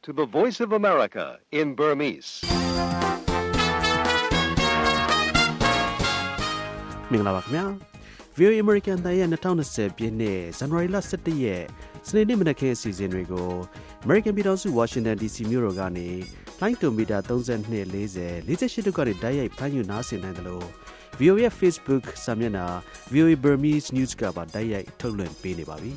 to the Voice of America in Burmese. မင်္ဂလာပါခင်ဗျာ VOA American တိုင်းရဲ့2020ပြည့်နှစ်ဇန်နဝါရီလ17ရက်စနေနေ့မနက်ခင်းအစီအစဉ်တွေကို American ပြည်ထောင်စု Washington DC မြို့တော်ကနေလိုင်းတိုမီတာ32 40 48တို့ကနေတိုက်ရိုက်ဖမ်းယူနားဆင်နိုင်တယ်လို့ VOA ရဲ့ Facebook စာမျက်နှာ VOA Burmese News ကပါတိုက်ရိုက်ထုတ်လွှင့်ပေးနေပါပြီ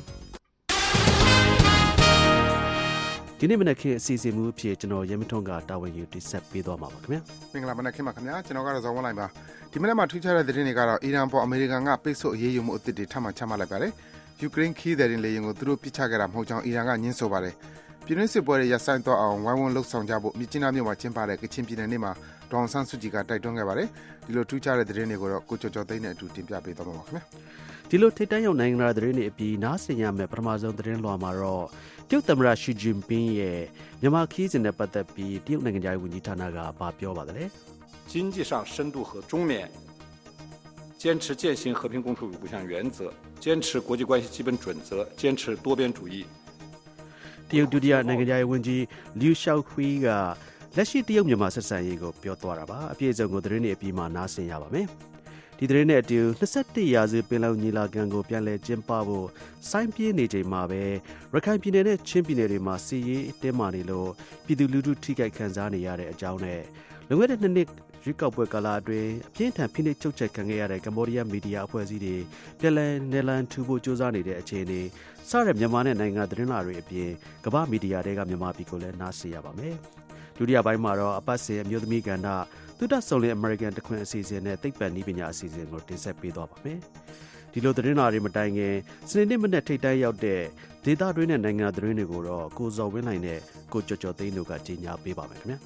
ဒီနေ့မနက်ခင်းအစီအစဉ်မူအဖြစ်ကျွန်တော်ရဲမထွန်းကတာဝန်ယူတိဆက်ပေးသွားမှာပါခင်ဗျာမင်္ဂလာမနက်ခင်းပါခင်ဗျာကျွန်တော်ကတော့ဇော်ဝင်းလိုက်ပါဒီမနက်မှာထူးခြားတဲ့သတင်းတွေကတော့အီရန်ပေါ်အမေရိကန်ကပိတ်ဆို့အရေးယူမှုအသစ်တွေထပ်မံချမှတ်လိုက်ပါတယ်ယူကရိန်းခီးသည်တွေလေယာဉ်ကိုသူတို့ပြစ်ချခဲ့တာမဟုတ်ကြောင်းအီရန်ကညှင်းဆိုပါတယ်ပြည်တွင်းစစ်ပွဲတွေရပ်ဆိုင်းသွားအောင်ဝိုင်းဝန်းလှုပ်ဆောင်ကြဖို့မြစ်ကြီးနားမြို့မှာကျင်းပတဲ့ကချင်ပြည်နယ်နေ့မှာဒေါအောင်ဆန်းစုကြည်ကတိုက်တွန်းခဲ့ပါတယ်ဒီလိုထူးခြားတဲ့သတင်းတွေကိုတော့ကိုကျော်ကျော်သိန်းနဲ့အတူတင်ပြပေးသွားမှာပါခင်ဗျာဒီလိုထိတ်တန့်ရောက်နိုင်ငံသတင်းတွေအပြီးနားဆင်ရမယ့်ပထမဆုံးသတင်းလွှာမှာတော့တရုတ်သမ္မတရှီဂျင်ပင်းရဲ့မြန်မာခီးစဉ်နဲ့ပတ်သက်ပြီးတရုတ်နိုင်ငံသားဝန်ကြီးဌာနကပြောပါတယ်လေ经济上深度和中缅坚持践行和平共处与不相原则坚持国际关系基本准则坚持多边主义တရုတ်ဒုတိယနိုင်ငံသားဝန်ကြီးလျူရှောက်ခွီကလက်ရှိတရုတ်မြန်မာဆက်ဆံရေးကိုပြောသွားတာပါအပြည့်အစုံကိုသတင်းတွေအပြီးမှာနားဆင်ရပါမယ်ဒီသတင်းနဲ့အတူ21ရာစုပင်လုံညီလာခံကိုပြန်လည်ကျင်းပဖို့စိုင်းပြင်းနေချိန်မှာပဲရခိုင်ပြည်နယ်နဲ့ချင်းပြည်နယ်တွေမှာစီးရေးတင်းမာနေလို့ပြည်သူလူထုထိခိုက်ခံစားနေရတဲ့အကြောင်းနဲ့လွန်ခဲ့တဲ့2နှစ်ရွေးကောက်ပွဲကာလအတွင်းအပြင်းထန်ဖိနှိပ်ချုပ်ချယ်ခံခဲ့ရတဲ့ကမ္ဘောဒီးယားမီဒီယာအဖွဲ့အစည်းတွေပြန်လည်နယ်လန်ထူဖို့ကြိုးစားနေတဲ့အခြေအနေစတဲ့မြန်မာနဲ့နိုင်ငံသတင်းလာတွေအပြင်ကမ္ဘာမီဒီယာတွေကမြန်မာပြည်ကိုလည်းနားဆင်ရပါမယ်ဒုတိယပိုင်းမှာတော့အပတ်စဉ်အမျိုးသမီးကဏ္ဍသုတဆုံလင် American တခွင်အစီအစဉ်နဲ့သိပ္ပံနည်းပညာအစီအစဉ်ကိုတင်ဆက်ပေးသွားပါမယ်ဒီလိုသတင်းလာတွေမတိုင်ခင်စနေနေ့မနေ့ထိတ်တိုင်းရောက်တဲ့ဒေသတွင်းနဲ့နိုင်ငံသတင်းတွေကိုတော့ကိုဇော်ဝင်းနိုင်နဲ့ကိုကျော်ကျော်သိန်းတို့ကကြီးညာပေးပါမယ်ခင်ဗျာ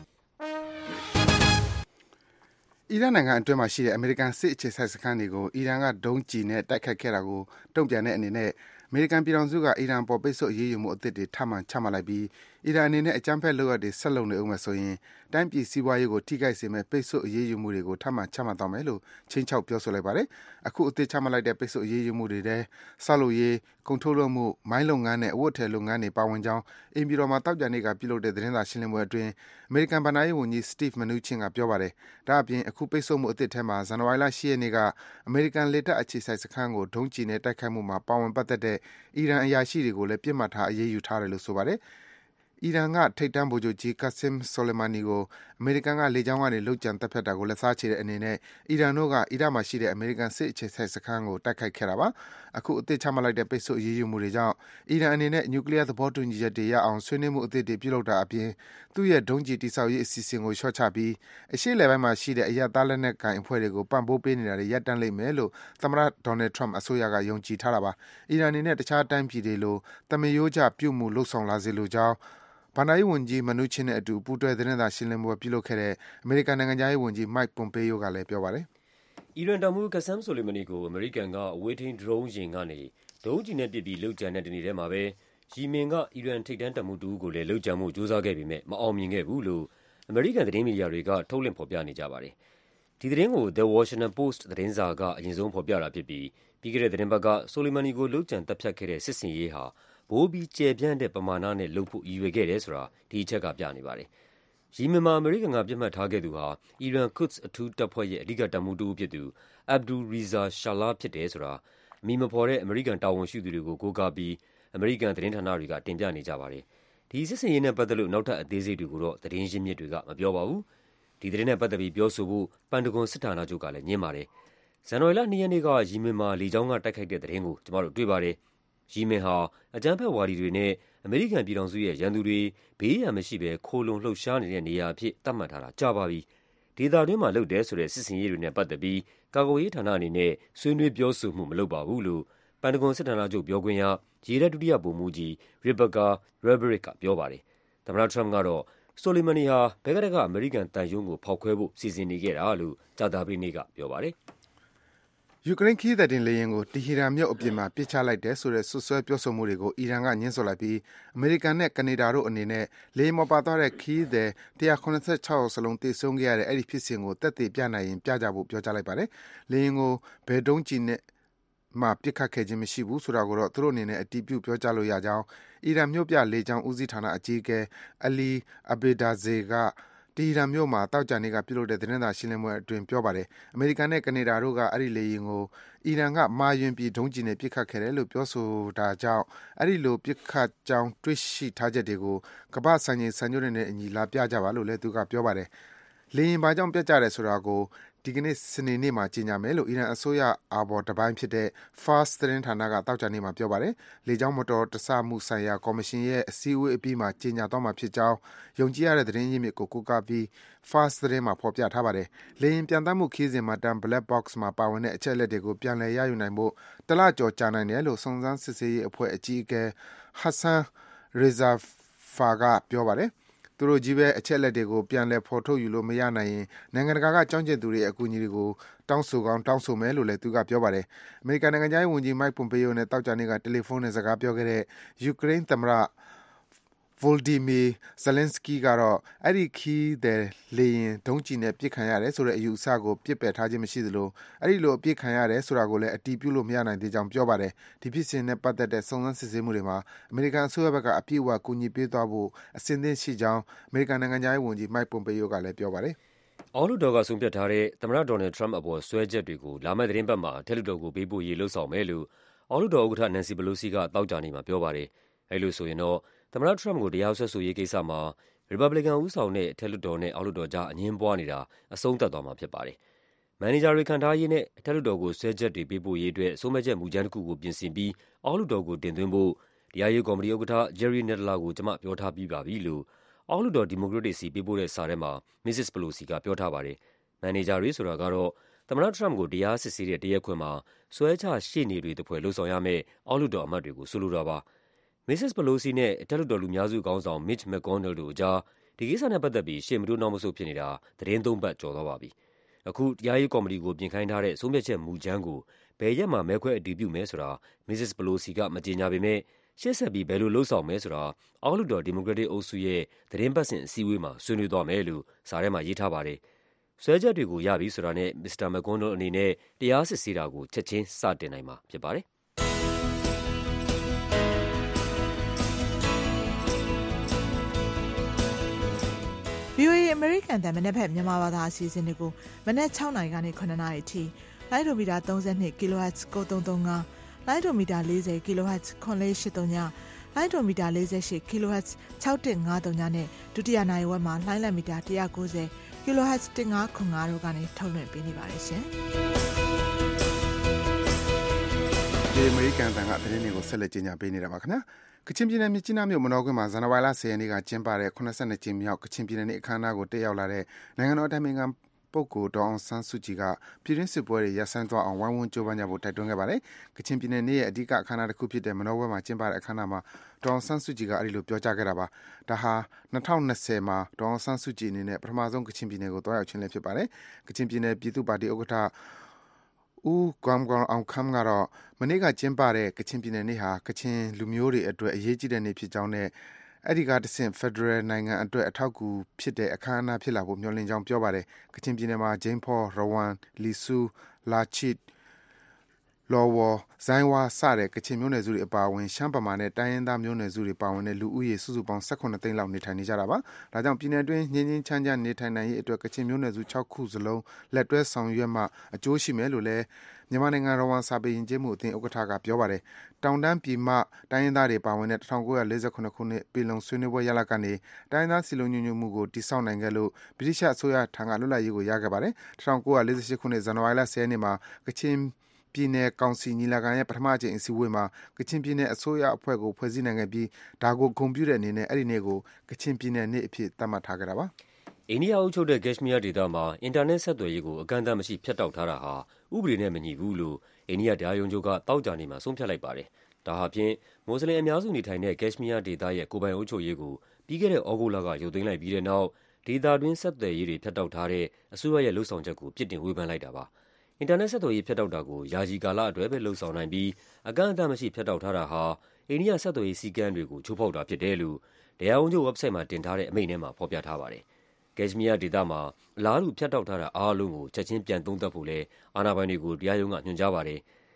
အီရန်နိုင်ငံအတွင်းမှာရှိတဲ့အမေရိကန်စစ်အခြေစိုက်စခန်းတွေကိုအီရန်ကဒုံးကျည်နဲ့တိုက်ခိုက်ခဲ့တာကိုတုံ့ပြန်တဲ့အနေနဲ့အမေရိကန်ပြည်ထောင်စုကအီရန်ပေါ်ပိတ်ဆို့အရေးယူမှုအသစ်တွေထပ်မံချမှတ်လိုက်ပြီးအီရန်အနေနဲ့အကြမ်းဖက်လုပ်ရပ်တွေဆက်လုပ်နေဦးမယ်ဆိုရင်တိုင်းပြည်စီးပွားရေးကိုထိခိုက်စေမယ့်ပိတ်ဆို့အရေးယူမှုတွေကိုထပ်မံချမှတ်သွားမယ်လို့ချင်းချောက်ပြောဆိုလိုက်ပါတယ်။အခုအသစ်ချမှတ်လိုက်တဲ့ပိတ်ဆို့အရေးယူမှုတွေထဲဆောက်လုပ်ရေး၊ကုန်ထုတ်လုပ်မှု၊မိုင်းလုပ်ငန်းနဲ့အဝတ်အထည်လုပ်ငန်းတွေပါဝင်ကြောင်းအိမ်ပြည်တော်မှာတောက်ကြနေ့ကပြုလုပ်တဲ့သတင်းစာရှင်းလင်းပွဲအတွင်းအမေရိကန်ဗဏ္ဍာရေးဝန်ကြီး Steve Mnuchin ကပြောပါတယ်။ဒါ့အပြင်အခုပိတ်ဆို့မှုအသစ်ထဲမှာဇန်နဝါရီလ10ရက်နေ့ကအမေရိကန်လေတပ်အခြေစိုက်စခန်းကိုဒုံးကျည်နဲ့တိုက်ခိုက်မှုမှာပါဝင်ပတ်သက်တဲ့အီရန်အရာရှိတွေကိုလည်းပြစ်မှတ်ထားအရေးယူထားတယ်လို့ဆိုပါတယ်။အီရန်ကထိပ်တန်းဗိုလ်ချုပ်ကြီး Qasem Soleimani ကိုအမေရိကန်ကလေကြောင်းကနေလုပ်ကြံတပ်ဖြတ်တာကိုလက်စားချေတဲ့အနေနဲ့အီရန်တို့ကအီရတ်မှာရှိတဲ့အမေရိကန်စစ်အခြေစိုက်စခန်းကိုတိုက်ခိုက်ခဲ့တာပါ။အခုအသစ်ချမှတ်လိုက်တဲ့ပိတ်ဆို့အရေးယူမှုတွေကြောင့်အီရန်အနေနဲ့နျူကလ িয়ার သဘောတူညီချက်တွေရအောင်ဆွေးနွေးမှုအသစ်တွေပြုလုပ်တာအပြင်သူ့ရဲ့ဒုံးကျည်တိစောက်ရေးအစီအစဉ်ကိုလျှော့ချပြီးအရှေ့အလယ်ပိုင်းမှာရှိတဲ့အရပ်သားလက်နက်ကိုင်အဖွဲ့တွေကိုပံ့ပိုးပေးနေတာတွေရပ်တန့်လိမ့်မယ်လို့သမ္မတ Donald Trump အစိုးရကယုံကြည်ထားတာပါ။အီရန်အနေနဲ့တခြားတိုင်းပြည်တွေလိုသမရိုးကျပြုမှုလုပ်ဆောင်လာစေလိုကြောင်းဗဏ္ဍာရေးဝန်ကြီး Mnuchin နဲ့အတူပူးတွဲသတင်းစာရှင်းလင်းပွဲပြုလုပ်ခဲ့တဲ့အမေရိကန်နိုင်ငံခြားရေးဝန်ကြီး Mike Pompeo ကလည်းပြောပါတယ်။အီရန်တပ်မှူး Qasem Soleimani ကိုအမေရိကန်ကအဝေးထိန်းဒရုန်းယာဉ်ကနေဒုံးကျည်နဲ့ပစ်ပြီးလုပ်ကြံတဲ့တနေ့ထဲမှာပဲယီမင်ကအီရန်ထိပ်တန်းတပ်မှူးတစ်ဦးကိုလည်းလုပ်ကြံမှုကြိုးစားခဲ့ပေမဲ့မအောင်မြင်ခဲ့ဘူးလို့အမေရိကန်သတင်းမီဒီယာတွေကထုတ်လွှင့်ဖော်ပြနေကြပါတယ်။ဒီသတင်းကို The Washington Post သတင်းစာကအရင်ဆုံးဖော်ပြတာဖြစ်ပြီးပြီးခဲ့တဲ့သတင်းပတ်က Soleimani ကိုလုပ်ကြံတပ်ဖြတ်ခဲ့တဲ့စစ်ဆင်ရေးဟာပိုပြီးကျယ်ပြန့်တဲ့ပမာဏနဲ့လုပ်ဖို့ရည်ရွယ်ခဲ့တယ်ဆိုတာဒီအချက်ကပြနေပါတယ်။ယီမင်မှာအမေရိကန်ကပြစ်မှတ်ထားခဲ့သူဟာအီရန် Quds အထူးတပ်ဖွဲ့ရဲ့အဓိကတပ်မှူးတစ်ဦးဖြစ်သူ Abdul Reza Shahlai ဖြစ်တယ်ဆိုတာအမည်မဖော်တဲ့အမေရိကန်တာဝန်ရှိသူတွေကိုကိုးကားပြီးအမေရိကန်သတင်းဌာနတွေကတင်ပြနေကြပါတယ်။ဒီစစ်ဆင်ရေးနဲ့ပတ်သက်လို့နောက်ထပ်အသေးစိတ်တွေကိုတော့သတင်းရင်းမြစ်တွေကမပြောပါဘူး။ဒီသတင်းနဲ့ပတ်သက်ပြီးပြောဆိုဖို့ပန်တဂွန်စစ်ဌာနချုပ်ကလည်းငြင်းပါတယ်။ဇန်နဝါရီလ2ရက်နေ့ကယီမင်မှာလေကြောင်းကတိုက်ခိုက်တဲ့သတင်းကိုကျမတို့တွေ့ပါတယ်။ယီမင်ဟာအကြမ်းဖက်ဝါဒီတွေနဲ့အမေရိကန်ပြည်ထောင်စုရဲ့ရန်သူတွေဘေးရန်မရှိဘဲခိုလုံလှုပ်ရှားနေတဲ့နေရာအဖြစ်သတ်မှတ်ထားတာကြာပါပြီ။ဒေသတွင်းမှာလုပ်တယ်ဆိုတဲ့စစ်ဆင်ရေးတွေနဲ့ပတ်သက်ပြီးကာကွယ်ရေးဌာနအနေနဲ့ဆွေးနွေးပြောဆိုမှုမလုပ်ပါဘူးလို့ပန်တဂွန်စစ်ဌာနချုပ်ပြောခွင့်ရရေတပ်ဒုတိယဗိုလ်မှူးကြီး Rebecca Rebarich ကပြောပါတယ်။သမ္မတ Trump ကတော့ Soleimani ဟာဘယ်ကတကအမေရိကန်တန်ယုံကိုဖောက်ခွဲဖို့စီစဉ်နေခဲ့တာလို့ကြာသပတေးနေ့ကပြောပါတယ်။ယူကရိန်းခီးသည်တင်လေယာဉ်ကိုတီဟီရန်မြို့အပြင်မှာပစ်ချလိုက်တယ်ဆိုတဲ့စွပ်စွဲပြောဆိုမှုတွေကိုအီရန်ကငြင်းဆိုလိုက်ပြီးအမေရိကန်နဲ့ကနေဒါတို့အနေနဲ့လေယာဉ်ပေါ်ပါသွားတဲ့ခီးသည်186ယောက်စလုံးသေဆုံးခဲ့ရတဲ့အဲ့ဒီဖြစ်စဉ်ကိုသက်သေပြနိုင်ရင်ပြကြဖို့ပြောကြားလိုက်ပါတယ်။လေယာဉ်ကိုဘယ်ဒုံးကျည်နဲ့မှာပြစ်ခတ်ခဲ့ခြင်းမရှိဘူးဆိုတာကိုတော့သူတို့အနေနဲ့အတည်ပြုပြောကြားလို့ရကြောင်းအီရန်မြို့ပြလေကြောင်းဦးစီးဌာနအကြီးအကဲ Ali Abedzadeh ကတီဟီရန်မြို့မှာသောကြာနေ့ကပြုလုပ်တဲ့သတင်းစာရှင်းလင်းပွဲအတွင်းပြောပါတယ်။အမေရိကန်နဲ့ကနေဒါတို့ကအဲဒီလေယာဉ်ကိုအီရန်ကမှားယွင်းပြီးဒုံးကျည်နဲ့ပစ်ခတ်ခဲ့တယ်လို့ပြောဆိုတာကြောင့်အဲဒီလိုပစ်ခတ်ကြောင်းတွေ့ရှိထားချက်တွေကိုကမ္ဘာ့စံချိန်စံညွှန်းတွေနဲ့အညီလာပြကြပါလို့လည်းသူကပြောပါတယ်။လေယာဉ်ဘာကြောင့်ပျက်ကျတယ်ဆိုတာကိုဒီကနေ့စနေနေ့မှာကြေညာမယ်လို့အီရန်အစိုးရအာဘော်တပိုင်းဖြစ်တဲ့ Fars သတင်းဌာနကသောကြာနေ့မှာပြောပါတယ်။လေကြောင်းမတော်တဆမှုဆိုင်ရာကော်မရှင်ရဲ့အစည်းအဝေးအပြီးမှာကြေညာသွားမှာဖြစ်ကြောင်းယုံကြည်ရတဲ့သတင်းရင်းမြစ်ကိုကိုးကားပြီး Fars သတင်းမှာဖော်ပြထားပါတယ်။လေယာဉ်ပျံသန်းမှုခရီးစဉ်မှတ်တမ်း Black Box မှာပါဝင်တဲ့အချက်အလက်တွေကိုပြန်လည်ရယူနိုင်ဖို့တလကျော်ကြာနိုင်တယ်လို့စုံစမ်းစစ်ဆေးရေးအဖွဲ့အကြီးအကဲ Hassan Rezaeifar ကပြောပါတယ်။သူတို့ကြီးပဲအချက်အလက်တွေကိုပြန်လည်ဖော်ထုတ်ယူလို့မရနိုင်ရင်နိုင်ငံတကာကကြောင်းကျင်သူတွေရဲ့အကူအညီတွေကိုတောင်းဆိုကောင်းတောင်းဆိုမယ်လို့လည်းသူကပြောပါတယ်။အမေရိကန်နိုင်ငံခြားရေးဝန်ကြီး Mike Pompeo နဲ့သောကြာနေ့ကတယ်လီဖုန်းနဲ့စကားပြောခဲ့တဲ့ယူကရိန်းသမ္မတ Volodymyr Zelenskyy ကတော့အဲဒီခရီးသည်လေယာဉ်ဒုံးကျည်နဲ့ပစ်ခံရတယ်ဆိုတဲ့အယူအဆကိုပစ်ပယ်ထားခြင်းမရှိသလိုအဲဒီလိုအပစ်ခံရတယ်ဆိုတာကိုလည်းအတည်ပြုလို့မရနိုင်သေးကြောင်းပြောပါတယ်။ဒီဖြစ်စဉ်နဲ့ပတ်သက်တဲ့စုံစမ်းစစ်ဆေးမှုတွေမှာအမေရိကန်အစိုးရဘက်ကအပြည့်အဝကူညီပေးသွားဖို့အစဉ်သင့်ရှိကြောင်းအမေရိကန်နိုင်ငံခြားရေးဝန်ကြီး Mike Pompeo ကလည်းပြောပါတယ်။အောက်လွှတ်တော်ကဆုံးဖြတ်ထားတဲ့သမ္မတ Donald Trump အပေါ်စွဲချက်တွေကိုလာမယ့်သီတင်းပတ်မှာအထက်လွှတ်တော်ကိုပေးပို့ရေးလုပ်ဆောင်မယ်လို့အောက်လွှတ်တော်ဥက္ကဋ္ဌ Nancy Pelosi ကသောကြာနေ့မှာပြောပါတယ်။အဲဒီလိုဆိုရင်တော့သမ္မတ Trump ကိုတရားစွဲဆိုရေးကိစ္စမှာရီပတ်ဘလီကန်ဦးဆောင်တဲ့အထက်လွှတ်တော်နဲ့အောက်လွှတ်တော်ကြားအငြင်းပွားနေတာအဆုံးသတ်သွားမှာဖြစ်ပါတယ်။မန်နေဂျာတွေခန့်ထားရေးနဲ့အထက်လွှတ်တော်ကိုစွဲချက်တွေပေးပို့ရေးအတွက်ဆုံးဖြတ်ချက်မူကြမ်းတစ်ခုကိုပြင်ဆင်ပြီးအောက်လွှတ်တော်ကိုတင်သွင်းဖို့တရားရေးကော်မတီဥက္ကဋ္ဌ Jerry Nadler ကိုကျွန်မပြောထားပြီးပါပြီလို့အောက်လွှတ်တော်ဒီမိုကရက်တွေစီပေးပို့တဲ့စာထဲမှာ Mrs. Pelosi ကပြောထားပါတယ်။မန်နေဂျာတွေဆိုတာကတော့သမ္မတ Trump ကိုတရားစစ်ဆေးတဲ့တရားခွင်မှာစွဲချရှေ့နေတွေတဖွဲ့လှုပ်ဆောင်ရမယ့်အောက်လွှတ်တော်အမတ်တွေကိုဆိုလိုတာပါ။ Mrs. Pelosi နဲ့အထက်လွှတ်တော်လူများစုခေါင်းဆောင် Mitch McConnell တို့အကြားဒီကိစ္စနဲ့ပတ်သက်ပြီးရှေ့မတိုးနောက်မဆုတ်ဖြစ်နေတာသီတင်း 3 ပတ်ကျော်သွားပါပြီ။အခုတရားရေးကော်မတီကိုပြင်ခိုင်းထားတဲ့ဆုံးဖြတ်ချက်မူကြမ်းကိုဘယ်ရက်မှာမဲခွဲအတည်ပြုမယ်ဆိုတာ Mrs. Pelosi ကမကြေညာပေမဲ့ရှေ့ဆက်ပြီးဘယ်လိုလုပ်ဆောင်မယ်ဆိုတာအောက်လွှတ်တော်ဒီမိုကရက်တစ်အုပ်စုရဲ့သီတင်းပတ်စဉ်အစည်းအဝေးမှာဆွေးနွေးသွားမယ်လို့စာထဲမှာရေးထားပါတယ်။စွဲချက်တွေကိုရပြီဆိုတာနဲ့ Mr. McConnell အနေနဲ့တရားစစ်ဆေးတာကိုချက်ချင်းစတင်နိုင်မှာဖြစ်ပါတယ်။ VOA အမေရိကန်တန်မနက်ဖက်မြန်မာဘာသာအစီအစဉ်တွေကိုမနက်6နာရီကနေ9နာရီအထိလိုင်းဒိုမီတာ32 kHz 9335လိုင်းဒိုမီတာ40 kHz 9483ညလိုင်းဒိုမီတာ48 kHz 6153ညနဲ့ဒုတိယနာရီဝက်မှာလိုင်းလက်မီတာ190 kHz 1505တို့ကနေထုတ်လွှင့်ပေးနေပါတယ်ရှင်။ဒီအမေရိကန်တန်ကသတင်းတွေကိုဆက်လက်ကြီးညာပေးနေတာပါခင်ဗျာ။ကချင်ပြည်နယ်မြစ်ကြီးနားမြို့မနောကွင်းမှာဇန်နဝါရီလ10ရက်နေ့ကကျင်းပတဲ့82ကြိမ်မြောက်ကချင်ပြည်နယ်နေ့အခမ်းအနားကိုတက်ရောက်လာတဲ့နိုင်ငံတော်အတိုင်ပင်ခံပုဂ္ဂိုလ်ဒေါအောင်ဆန်းစုကြည်ကပြည်တွင်းစစ်ပွဲတွေရပ်ဆိုင်းသွားအောင်ဝိုင်းဝန်းကြိုးပမ်းကြဖို့တိုက်တွန်းခဲ့ပါတယ်။ကချင်ပြည်နယ်နေ့ရဲ့အဓိကအခမ်းအနားတစ်ခုဖြစ်တဲ့မနောကွင်းမှာကျင်းပတဲ့အခမ်းအနားမှာဒေါအောင်ဆန်းစုကြည်ကအဲဒီလိုပြောကြားခဲ့တာပါ။ဒါဟာ2020မှာဒေါအောင်ဆန်းစုကြည်အနေနဲ့ပထမဆုံးကချင်ပြည်နယ်ကိုတွားရောက်ခြင်းလည်းဖြစ်ပါတယ်။ကချင်ပြည်နယ်ပြည်သူ့ပါတီဥက္ကဋ္ဌဦးကွမ်အောင်ခမ်းကတော့မနေ့ကကျင်းပတဲ့ကချင်ပြည်နယ်နေ့ဟာကချင်လူမျိုးတွေအတွက်အရေးကြီးတဲ့နေ့ဖြစ်ကြောင်းနဲ့အဲဒီကတဆင့်ဖက်ဒရယ်နိုင်ငံအတွက်အထောက်အကူဖြစ်တဲ့အခမ်းအနားဖြစ်လာဖို့မျှော်လင့်ကြောင်းပြောပါတယ်။ကချင်ပြည်နယ်မှာဂျိမ်းဖော်ရဝမ်လီဆူလာချစ်လော်ဝေါ်ဇိုင်းဝါစတဲ့ကချင်မျိုးနွယ်စုတွေအပါအဝင်ရှမ်းပမာနဲ့တိုင်းရင်းသားမျိုးနွယ်စုတွေပါဝင်တဲ့လူဦးရေစုစုပေါင်း18သိန်းလောက်နေထိုင်နေကြတာပါ။ဒါကြောင့်ပြည်နယ်တွင်းငြိမ်းငြိမ်းချမ်းချမ်းနေထိုင်နိုင်ရေးအတွက်ကချင်မျိုးနွယ်စု6ခုစလုံးလက်တွဲဆောင်ရွက်မှအကျိုးရှိမယ်လို့လည်းမြန်မာနိုင်ငံရဝမ်စာပေယဉ်ကျေးမှုအသင်းဥက္ကဋ္ဌကပြောပါတယ်။တောင်တန်းပြည်မတိုင်းရင်းသားတွေပါဝင်တဲ့1948ခုနှစ်ပြည်လုံဆွေးနွေးပွဲရလဒ်ကနေတိုင်းရင်းသားစီလုံးညွညွတ်မှုကိုတိစောက်နိုင်ခဲ့လို့ဗြိတိရှ်အစိုးရထံကလွတ်လပ်ရေးကိုရခဲ့ပါတယ်။1948ခုနှစ်ဇန်နဝါရီလ10ရက်နေ့မှာကချင်ပြည်နယ်ကောင်စီညီလာခံရဲ့ပထမအကြိမ်အစည်းအဝေးမှာကချင်ပြည်နယ်အစိုးရအဖွဲ့ကိုဖွဲ့စည်းနိုင်ခဲ့ပြီးဒါကိုဂုဏ်ပြုတဲ့အနေနဲ့အဲ့ဒီနေ့ကိုကချင်ပြည်နယ်နေ့အဖြစ်သတ်မှတ်ထားကြတာပါ။အိန္ဒိယအုပ်ချုပ်တဲ့ကက်ရှ်မီးယားဒေသမှာအင်တာနက်ဆက်သွယ်ရေးကိုအကန့်အသတ်မရှိဖြတ်တောက်ထားတာဟာဥပဒေနဲ့မညီဘူးလို့အိန္ဒိယတရားရုံးချုပ်ကသောကြာနေ့မှာဆုံးဖြတ်လိုက်ပါတယ်။ဒါဟာဖြင့်မွတ်စလင်အများစုနေထိုင်တဲ့ကက်ရှ်မီးယားဒေသရဲ့ကိုယ်ပိုင်အုပ်ချုပ်ရေးကိုပြီးခဲ့တဲ့ဩဂုတ်လကရုပ်သိမ်းလိုက်ပြီးတဲ့နောက်ဒေသတွင်းဆက်သွယ်ရေးတွေဖြတ်တောက်ထားတဲ့အစိုးရရဲ့လုပ်ဆောင်ချက်ကိုပြစ်တင်ဝေဖန်လိုက်တာပါ။အင်တာနက်ဆက်သွယ်ရေးဖြတ်တောက်တာကိုယာယီကာလအတွက်ပဲလုပ်ဆောင်နိုင်ပြီးအကန့်အသတ်မရှိဖြတ်တောက်ထားတာဟာအိန္ဒိယဆက်သွယ်ရေးစည်းကမ်းတွေကိုချိုးဖောက်တာဖြစ်တယ်လို့တရားရုံးချုပ် website မှာတင်ထားတဲ့အမိန့်ထဲမှာဖော်ပြထားပါတယ်။ကက်ရှ်မီးယားဒေသမှာအလားတူဖြတ်တောက်ထားတာအားလုံးကိုချက်ချင်းပြန်သုံးသပ်ဖို့လဲအာဏာပိုင်တွေကိုတရားရုံးကညွှန်ကြားပါတယ်။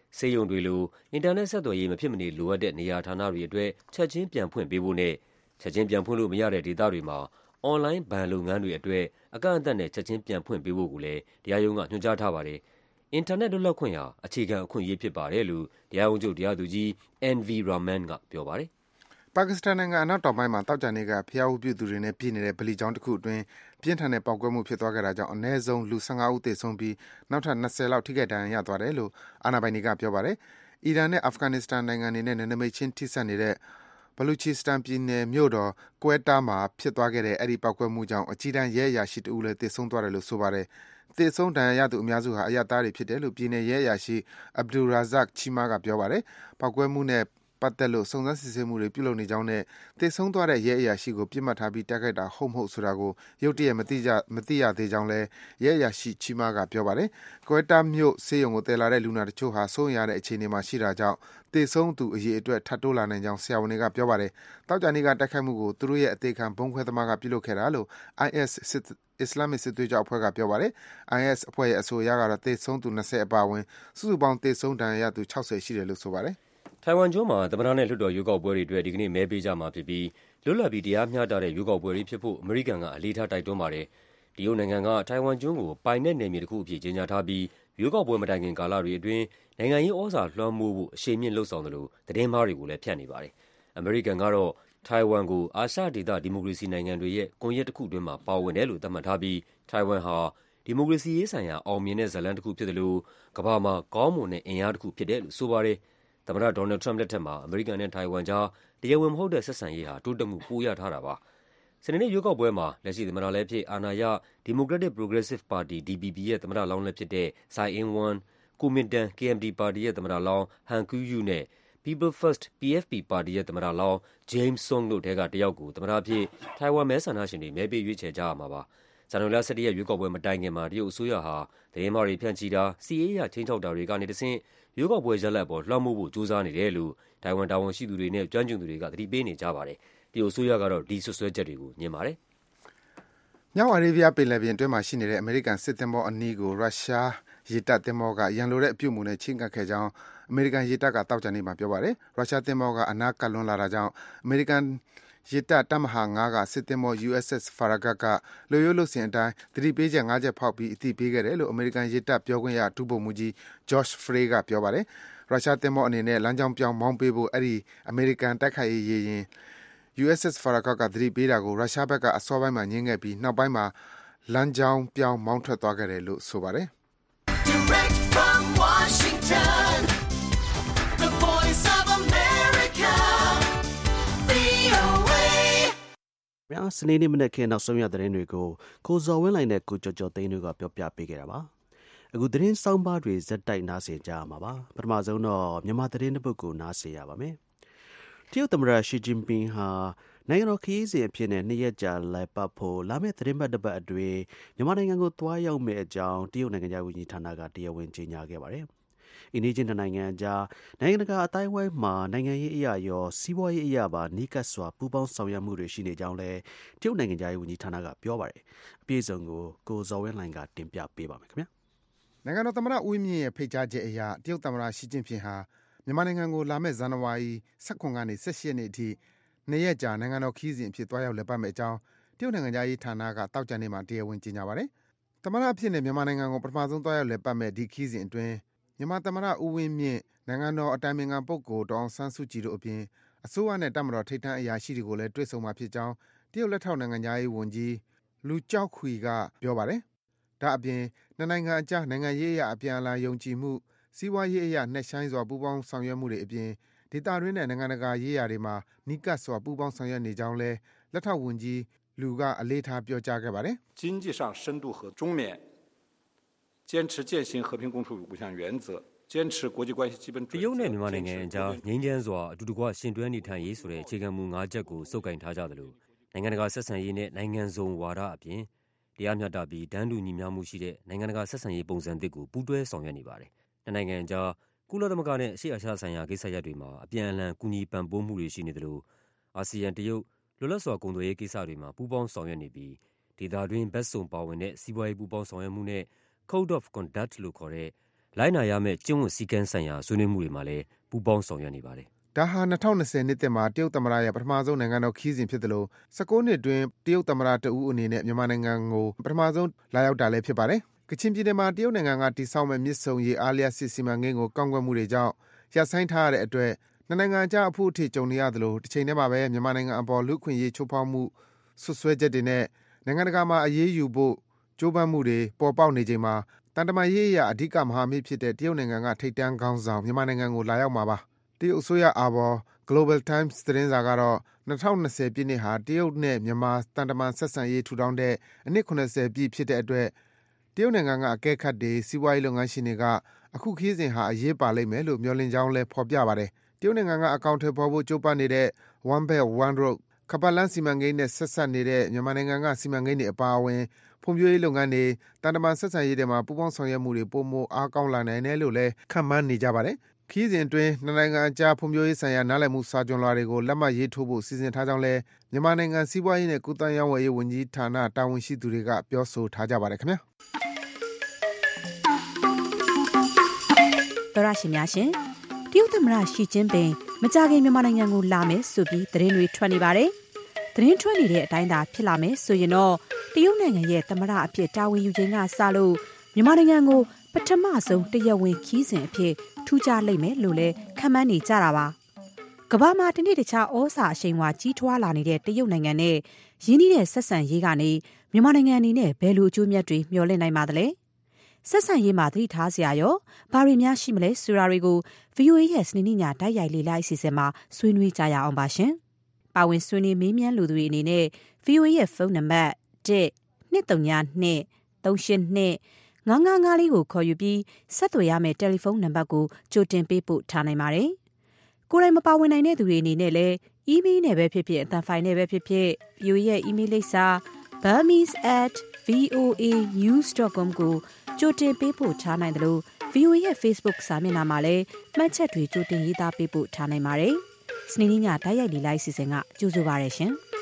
ဆေးရုံတွေလိုအင်တာနက်ဆက်သွယ်ရေးမဖြစ်မနေလိုအပ်တဲ့နေရာဌာနတွေအတွက်ချက်ချင်းပြန်ဖွင့်ပေးဖို့နဲ့ချက်ချင်းပြန်ဖွင့်လို့မရတဲ့ဒေသတွေမှာအွန်လိုင်းဘဏ်လုပ်ငန်းတွေအတွက်အကန့်အသတ်နဲ့ချက်ချင်းပြန်ဖွင့်ပေးဖို့ကိုလည်းတရားရုံးကညွှန်ကြားထားပါတယ်။အင်တာနက်လွတ်လပ်ခွင့်ဟာအခြေခံအခွင့်အရေးဖြစ်ပါတယ်လို့တရားရုံးချုပ်တရားသူကြီး N.V. Raman ကပြောပါတယ်။ပါကစ္စတန်နိုင်ငံအနောက်တောင်ပိုင်းမှာသောကြာနေ့ကဖျားဝပြုသူတွေနဲ့ပြည်နေတဲ့ဗလီကျောင်းတစ်ခုအတွင်းပြင်းထန်တဲ့ပေါက်ကွဲမှုဖြစ်သွားခဲ့တာကြောင့်အနည်းဆုံးလူ15ဦးသေဆုံးပြီးနောက်ထပ်20လောက်ထိခိုက်ဒဏ်ရာရသွားတယ်လို့အာဏာပိုင်တွေကပြောပါတယ်။အီရန်နဲ့အာဖဂန်နစ္စတန်နိုင်ငံတွေနဲ့နယ်နိမိတ်ချင်းထိစပ်နေတဲ့ဘလူချီစတန်ပြည်နယ်မြို့တော်ကွဲတားမှာဖြစ်သွားခဲ့တဲ့အဲဒီပေါက်ကွဲမှုကြောင့်အကြီးတန်းရဲအရာရှိတဦးလည်းသေဆုံးသွားတယ်လို့ဆိုပါတယ်။သေဆုံးဒဏ်ရာရသူအများစုဟာအရပ်သားတွေဖြစ်တယ်လို့ပြည်နယ်ရဲအရာရှိ Abdul Razak Chima ကပြောပါတယ်။ပေါက်ကွဲမှုနဲ့ပတ်သက်လို့စုံစမ်းစစ်ဆေးမှုတွေပြုလုပ်နေကြောင်းနဲ့သေဆုံးသွားတဲ့ရဲအရာရှိကိုပြစ်မှတ်ထားပြီးတိုက်ခိုက်တာဟုတ်မဟုတ်ဆိုတာကိုရုတ်တရက်မသိရသေးကြောင်းလည်းရဲအရာရှိချီမာကပြောပါတယ်။ကွဲတာမြို့ဆေးရုံကိုတည်လာတဲ့လူနာတချို့ဟာစိုးရိမ်ရတဲ့အခြေအနေမှာရှိတာကြောင့်သေဆုံးသူအရေအတွက်ထပ်တိုးလာနိုင်ကြောင်းဆရာဝန်တွေကပြောပါတယ်။တောက်ကြနေ့ကတိုက်ခိုက်မှုကိုသူတို့ရဲ့အသေးခံဘုံခွဲသမားကပြုလုပ်ခဲ့တာလို့ IS အစ္စလာမစ်စစ်သွေးကြွအဖွဲ့ကပြောပါတယ်။ IS အဖွဲ့ရဲ့အဆိုအရကတော့သေဆုံးသူ20အပါအဝင်စုစုပေါင်းသေဆုံးဒဏ်ရာရသူ60ရှိတယ်လို့ဆိုပါတယ်။ထိုင်ဝမ်ကျွန်းမှာသမ္မတနဲ့လွှတ်တော်ရွေးကောက်ပွဲတွေအတွက်ဒီကနေ့မဲပေးကြမှာဖြစ်ပြီးလွတ်လပ်ပြီးတရားမျှတတဲ့ရွေးကောက်ပွဲတွေဖြစ်ဖို့အမေရိကန်ကအလေးထားတိုက်တွန်းပါတယ်။တရုတ်နိုင်ငံကထိုင်ဝမ်ကျွန်းကိုပိုင်နက်နယ်မြေတစ်ခုအဖြစ်ကြေညာထားပြီးရွေးကောက်ပွဲမတိုင်ခင်ကာလတွေအတွင်းနိုင်ငံရေးဩဇာလွှမ်းမိုးဖို့အရှိန်မြင့်လှုံ့ဆော်သလိုသတင်းမှားတွေကိုလည်းဖြန့်နေပါတယ်။အမေရိကန်ကတော့ထိုင်ဝမ်ကိုအာရှဒေသဒီမိုကရေစီနိုင်ငံတွေရဲ့ကွန်ရက်တစ်ခုအတွင်းမှာပါဝင်တယ်လို့သတ်မှတ်ထားပြီးထိုင်ဝမ်ဟာဒီမိုကရေစီရေးဆိုင်ရာအောင်မြင်တဲ့ဇာတ်လမ်းတစ်ခုဖြစ်တယ်လို့ကမ္ဘာမှာကောင်းမွန်တဲ့အင်အားတစ်ခုဖြစ်တယ်လို့ဆိုပါတယ်။သမ္မတဒေါ်နယ်လ်ဒ်ထရမ့်ပ်လက်ထက်မှာအမေရိကန်နဲ့ထိုင်ဝမ်ကြားတရားဝင်မဟုတ်တဲ့ဆက်ဆံရေးဟာတိုးတက်မှုပိုရထားတာပါ။စနေနေ့ရွေးကောက်ပွဲမှာလက်ရှိသမ္မတလည်းဖြစ်အာဏာရ Democratic Progressive Party (DPP) ရဲ့သမ္မတလောင်းလည်းဖြစ်တဲ့ Tsai Ing-wen, Kuomintang (KMT) ပါတီရဲ့သမ္မတလောင်း Han Kuo-yu နဲ့ People First (PFP) ပါတီရဲ့သမ္မတလောင်း James Soong တို့ထဲကတစ်ယောက်ကိုသမ္မတအဖြစ်ထိုင်ဝမ်မဲဆန္ဒရှင်တွေမဲပေးရွေးချယ်ကြရမှာပါ။ဇန်နဝါရီလ 17 ရက်ရွေးကောက်ပွဲမတိုင်ခင်မှာတရုတ်အစိုးရဟာသတင်းမှားတွေဖြန့်ချိတာ၊စစ်ရေးအရခြိမ်းခြောက်တာတွေကနေတဆင့်ရွေးကောက်ပွဲရလဒ်အပေါ်လွှမ်းမိုးဖို့ကြိုးစားနေတယ်လို့ထိုင်ဝမ်တာဝန်ရှိသူတွေနဲ့ကျွမ်းကျင်သူတွေကသတိပေးနေကြပါတယ်။တရုတ်အစိုးရကတော့ဒီစွပ်စွဲချက်တွေကိုငြင်းပါတယ်။မြောက်အာရေးဗျပင်လယ်ပြင်အတွင်းမှာရှိနေတဲ့အမေရိကန်စစ်သင်္ဘောအနီးကိုရုရှားရေတပ်သင်္ဘောကရန်လိုတဲ့အပြုအမူနဲ့ချဉ်းကပ်ခဲ့ကြောင်းအမေရိကန်ရေတပ်ကသောကြာနေ့မှာပြောပါတယ်။ရုရှားသင်္ဘောကအနားကပ်လွန်လာတာကြောင့်အမေရိကန်ရေတပ်တပ်မဟာ9ကစစ်သင်္ဘော USS Farragut ကလိုရိုးလို့စဉ်အတိုင်းသတိပေးချက်5ချက်ဖောက်ပြီးအသိပေးခဲ့တယ်လို့အမေရိကန်ရေတပ်ပြောခွင့်ရဒုဗိုလ်မှူးကြီး George Frey ကပြောပါတယ်။ရုရှားသင်္ဘောအနေနဲ့လမ်းကြောင်းပြောင်းမောင်းပေးဖို့အဲဒီအမေရိကန်တိုက်ခိုက်ရေးရေယာဉ် USS Farragut ကသတိပေးတာကိုရုရှားဘက်ကအစောပိုင်းမှာငြင်းခဲ့ပြီးနောက်ပိုင်းမှာလမ်းကြောင်းပြောင်းမောင်းထွက်သွားခဲ့တယ်လို့ဆိုပါတယ်။ Direct from Washington, the voice of America, VOA စနေနေ့မနက်ခင်းနောက်ဆုံးရသတင်းတွေကိုကိုဇော်ဝင်းလိုင်နဲ့ကိုကျော်ကျော်သိန်းတို့ကပြောပြပေးခဲ့တာပါ။အခုသတင်းစောင်းပါးတွေဇက်တိုက်နားဆင်ကြရမှာပါ။ပထမဆုံးတော့မြန်မာသတင်းတစ်ပုဒ်ကိုနားဆင်ရပါမယ်။တရုတ်သမ္မတရှီကျင်းပင်းဟာနိုင်ငံတော်ခရီးစဉ်အဖြစ်နဲ့2ရက်ကြာလည်ပတ်ဖို့လာမယ့်သတင်းပတ်တစ်ပတ်အတွင်းမြန်မာနိုင်ငံကိုသွားရောက်မယ့်အကြောင်းတရုတ်နိုင်ငံသားဝန်ကြီးဌာနကတရားဝင်ကြေညာခဲ့ပါတယ်။အိန္ဒိယချင်းနိုင်ငံအကြားနိုင်ငံတကာအတိုင်းအဝိုင်းမှာနိုင်ငံရေးအရာရောစီးပွားရေးအရာပါနီးကပ်စွာပူးပေါင်းဆောင်ရွက်မှုတွေရှိနေကြောင်းလည်းတရုတ်နိုင်ငံသားဝန်ကြီးဌာနကပြောပါတယ်။အပြည့်အစုံကိုဇော်ဝင်းလိုင်ကတင်ပြပေးပါမယ်ခင်ဗျာ။နိုင်ငံတော်သမ္မတဦးဝင်းမြင့်ရဲ့ဖိတ်ကြားချက်အရတရုတ်သမ္မတရှီကျင့်ဖျင်ဟာမြန်မာနိုင်ငံကိုလာမယ့်ဇန်နဝါရီ19ကနေ18ရက်နေ့အထိ2ရက်ကြာနိုင်ငံတော်ခရီးစဉ်အဖြစ်သွားရောက်လည်ပတ်မယ့်အကြောင်းတရုတ်နိုင်ငံသားရေးဌာနကတောက်ကြနေ့မှာတရားဝင်ကြေညာပါတယ်။သမ္မတအဖြစ်နဲ့မြန်မာနိုင်ငံကိုပထမဆုံးသွားရောက်လည်ပတ်မယ့်ဒီခရီးစဉ်အတွင်းမြန်မာသမ္မတဦးဝင်းမြင့်နိုင်ငံတော်အတိုင်ပင်ခံပုဂ္ဂိုလ်ဒေါ်အောင်ဆန်းစုကြည်တို့အပြင်အစိုးရနဲ့တပ်မတော်ထိပ်တန်းအရာရှိတွေကိုလည်းတွေ့ဆုံမှာဖြစ်ကြောင်းတရုတ်လက်ထောက်နိုင်ငံသားရေးဝန်ကြီးလူကျောက်ခွီကပြောပါတယ်။ဒါအပြင်နှစ်နိုင်ငံအကြားနိုင်ငံရေးအရအပြန်အလှန်ယုံကြည်မှုစီးပွားရေးအရနှက်ဆိုင်စွာပူးပေါင်းဆောင်ရွက်မှုတွေအပြင်ဒေသတွင်းနဲ့နိုင်ငံတကာရေးရာတွေမှာနီးကပ်စွာပူးပေါင်းဆောင်ရွက်နေကြောင်းလဲလက်ထောက်ဝန်ကြီးလူကအလေးထားပြောကြားခဲ့ပါတယ်။经济上深度和中缅坚持践行和平共处五项原则坚持国际关系基本准则တရုတ်နဲ့မြန်မာနိုင်ငံအကြားငြိမ်းချမ်းစွာအတူတကွရှင်တွဲနေထိုင်ရေးဆိုတဲ့အခြေခံမူ5ချက်ကိုစုပ်ကိုင်ထားကြသလိုနိုင်ငံတကာဆက်ဆံရေးနဲ့နိုင်ငံစုံဝါဒအပြင်တရားမျှတပြီးတန်းတူညီမျှမှုရှိတဲ့နိုင်ငံတကာဆက်ဆံရေးပုံစံသစ်ကိုပူးတွဲဆောင်ရွက်နေပါတယ်။နိုင်ငံအကြားကုလသမဂ္ဂနဲ့အရှေ့အာရှဆိုင်ရာကိစ္စရပ်တွေမှာအပြန်အလှန်ကူညီပံ့ပိုးမှုတွေရှိနေသလိုအာဆီယံတရုတ်လွတ်လပ်စွာကုန်သွယ်ရေးကိစ္စတွေမှာပူးပေါင်းဆောင်ရွက်နေပြီးဒေသတွင်းဘက်စုံပါဝင်တဲ့စီးပွားရေးပူးပေါင်းဆောင်ရွက်မှုနဲ့ Code of Conduct လို့ခေါ်တဲ့လိုက်နာရမယ့်ကျင့်ဝတ်စည်းကမ်းဆိုင်ရာဆွေးနွေးမှုတွေမှာလည်းပူးပေါင်းဆောင်ရွက်နေပါတယ်။ဒါဟာ2020နှစ်သစ်မှာတရုတ်သမ္မတရဲ့ပထမဆုံးနိုင်ငံတော်ခရီးစဉ်ဖြစ်သလို19နှစ်အတွင်းတရုတ်သမ္မတတဦးအနေနဲ့မြန်မာနိုင်ငံကိုပထမဆုံးလာရောက်တာလည်းဖြစ်ပါတယ်။ကချင်ပြည်နယ်မှာတရုတ်နိုင်ငံကတည်ဆောက်မဲ့မြစ်ဆုံရေအားလျှပ်စစ်စီမံကိန်းကိုကန့်ကွက်မှုတွေကြောင့်ရပ်ဆိုင်းထားရတဲ့အတွက်နှစ်နိုင်ငံအကြားအဖို့အထိကြုံနေရသလိုတစ်ချိန်တည်းမှာပဲမြန်မာနိုင်ငံအပေါ်လူ့အခွင့်အရေးချိုးဖောက်မှုဆွဆွဲချက်တွေနဲ့နိုင်ငံတကာမှာအရေးယူဖို့ကြိုးပမ်းမှုတွေပေါ်ပေါက်နေချိန်မှာတန်တမာရေးအရာအဓိကမဟာမိတ်ဖြစ်တဲ့တရုတ်နိုင်ငံကထိပ်တန်းခေါင်းဆောင်မြန်မာနိုင်ငံကိုလာရောက်မှာပါ။တရုတ်အစိုးရအာဘော် Global Times သတင်းစာကတော့2020ပြည့်နှစ်ဟာတရုတ်နဲ့မြန်မာတန်တမန်ဆက်ဆံရေးထူထောင်တဲ့အနှစ်80ပြည့်ဖြစ်တဲ့အတွက်တရုတ်နိုင်ငံကအကဲခတ်တွေစီးပွားရေးလုပ်ငန်းရှင်တွေကအခုခရီးစဉ်ဟာအရေးပါလိမ့်မယ်လို့မျှော်လင့်ကြောင်းလဲဖော်ပြပါတယ်။တရုတ်နိုင်ငံကအကောင့်ထဲပေါ်ဖို့ကြိုးပမ်းနေတဲ့ One Belt One Road ခပတ်လန်းစီမံကိန်းနဲ့ဆက်ဆက်နေတဲ့မြန်မာနိုင်ငံကစီမံကိန်းတွေအပါအဝင်ဖွံ့ဖြိုးရေးလုပ်ငန်းတွေတန်တမန်ဆက်ဆံရေးတွေမှာပူးပေါင်းဆောင်ရွက်မှုတွေပိုမိုအားကောင်းလာနိုင်တယ်လို့လည်းခန့်မှန်းနေကြပါတယ်။ခရီးစဉ်အတွင်းနှစ်နိုင်ငံအကြားဖွံ့ဖြိုးရေးဆိုင်ရာနားလည်မှုစာချွန်လွှာတွေကိုလက်မှတ်ရေးထိုးဖို့စီစဉ်ထားကြောင်းလည်းမြန်မာနိုင်ငံစီးပွားရေးနဲ့ကုသရေးဝန်ကြီးဌာနတာဝန်ရှိသူတွေကပြောဆိုထားကြပါတယ်ခင်ဗျာ။သောရရှင်များရှင်တရုတ်သမ္မတရှီကျင်းပင်မကြာခင်မြန်မာနိုင်ငံကိုလာမယ်ဆိုပြီးသတင်းတွေထွက်နေပါတယ်။သတင်းထွက်နေတဲ့အတိုင်းသာဖြစ်လာမယ်ဆိုရင်တော့တရုတ်နိုင်ငံရဲ့သမ္မတအဖြစ်တာဝန်ယူခြင်းကစလို့မြန်မာနိုင်ငံကိုပထမဆုံးတရားဝင်ခီးစဉ်အဖြစ်ထူးခြားလိမ့်မယ်လို့လည်းခန့်မှန်းနေကြတာပါ။ကမ္ဘာမှာတနေ့တခြားဩစာအရှိန်အဝါကြီးထွားလာနေတဲ့တရုတ်နိုင်ငံနဲ့ရင်းနှီးတဲ့ဆက်ဆံရေးကနေမြန်မာနိုင်ငံအနေနဲ့ဘယ်လိုအကျိုးမြတ်တွေမျှော်လင့်နိုင်ပါသလဲ။ဆက်ဆံရေးမှာသတိထားစရာရောဘာတွေများရှိမလဲဆိုတာတွေကို VOA ရဲ့စနေနေ့ညတိုက်ရိုက်လေ့လာအစီအစဉ်မှာဆွေးနွေးကြရအောင်ပါရှင်။ပါဝင်ဆွေးနွေးမေးမြန်းလူသူတွေအနေနဲ့ VOA ရဲ့ဖုန်းနံပါတ်1-232-382-999လေးကိုခေါ်ယူပြီးဆက်သွယ်ရမယ့်တယ်လီဖုန်းနံပါတ်ကိုကြိုတင်ပေးပို့ထားနိုင်ပါတယ်။ကိုယ်တိုင်မပါဝင်နိုင်တဲ့သူတွေအနေနဲ့လည်းအီးမေးလ်နဲ့ပဲဖြစ်ဖြစ်အသံဖိုင်နဲ့ပဲဖြစ်ဖြစ် VOA ရဲ့အီးမေးလ်လိပ်စာ burmese@voanews.com ကိုကြိုတင်ပေးပို့ထားနိုင်တယ်လို့ VOA ရဲ့ Facebook စာမျက်နှာမှာလည်းမှတ်ချက်တွေကြိုတင်ရေးသားပေးပို့ထားနိုင်ပါတယ်။စနေနေ့ညတိုက်ရိုက်လေ့လာအစီအစဉ်ကကြိုဆိုပါရရှင်။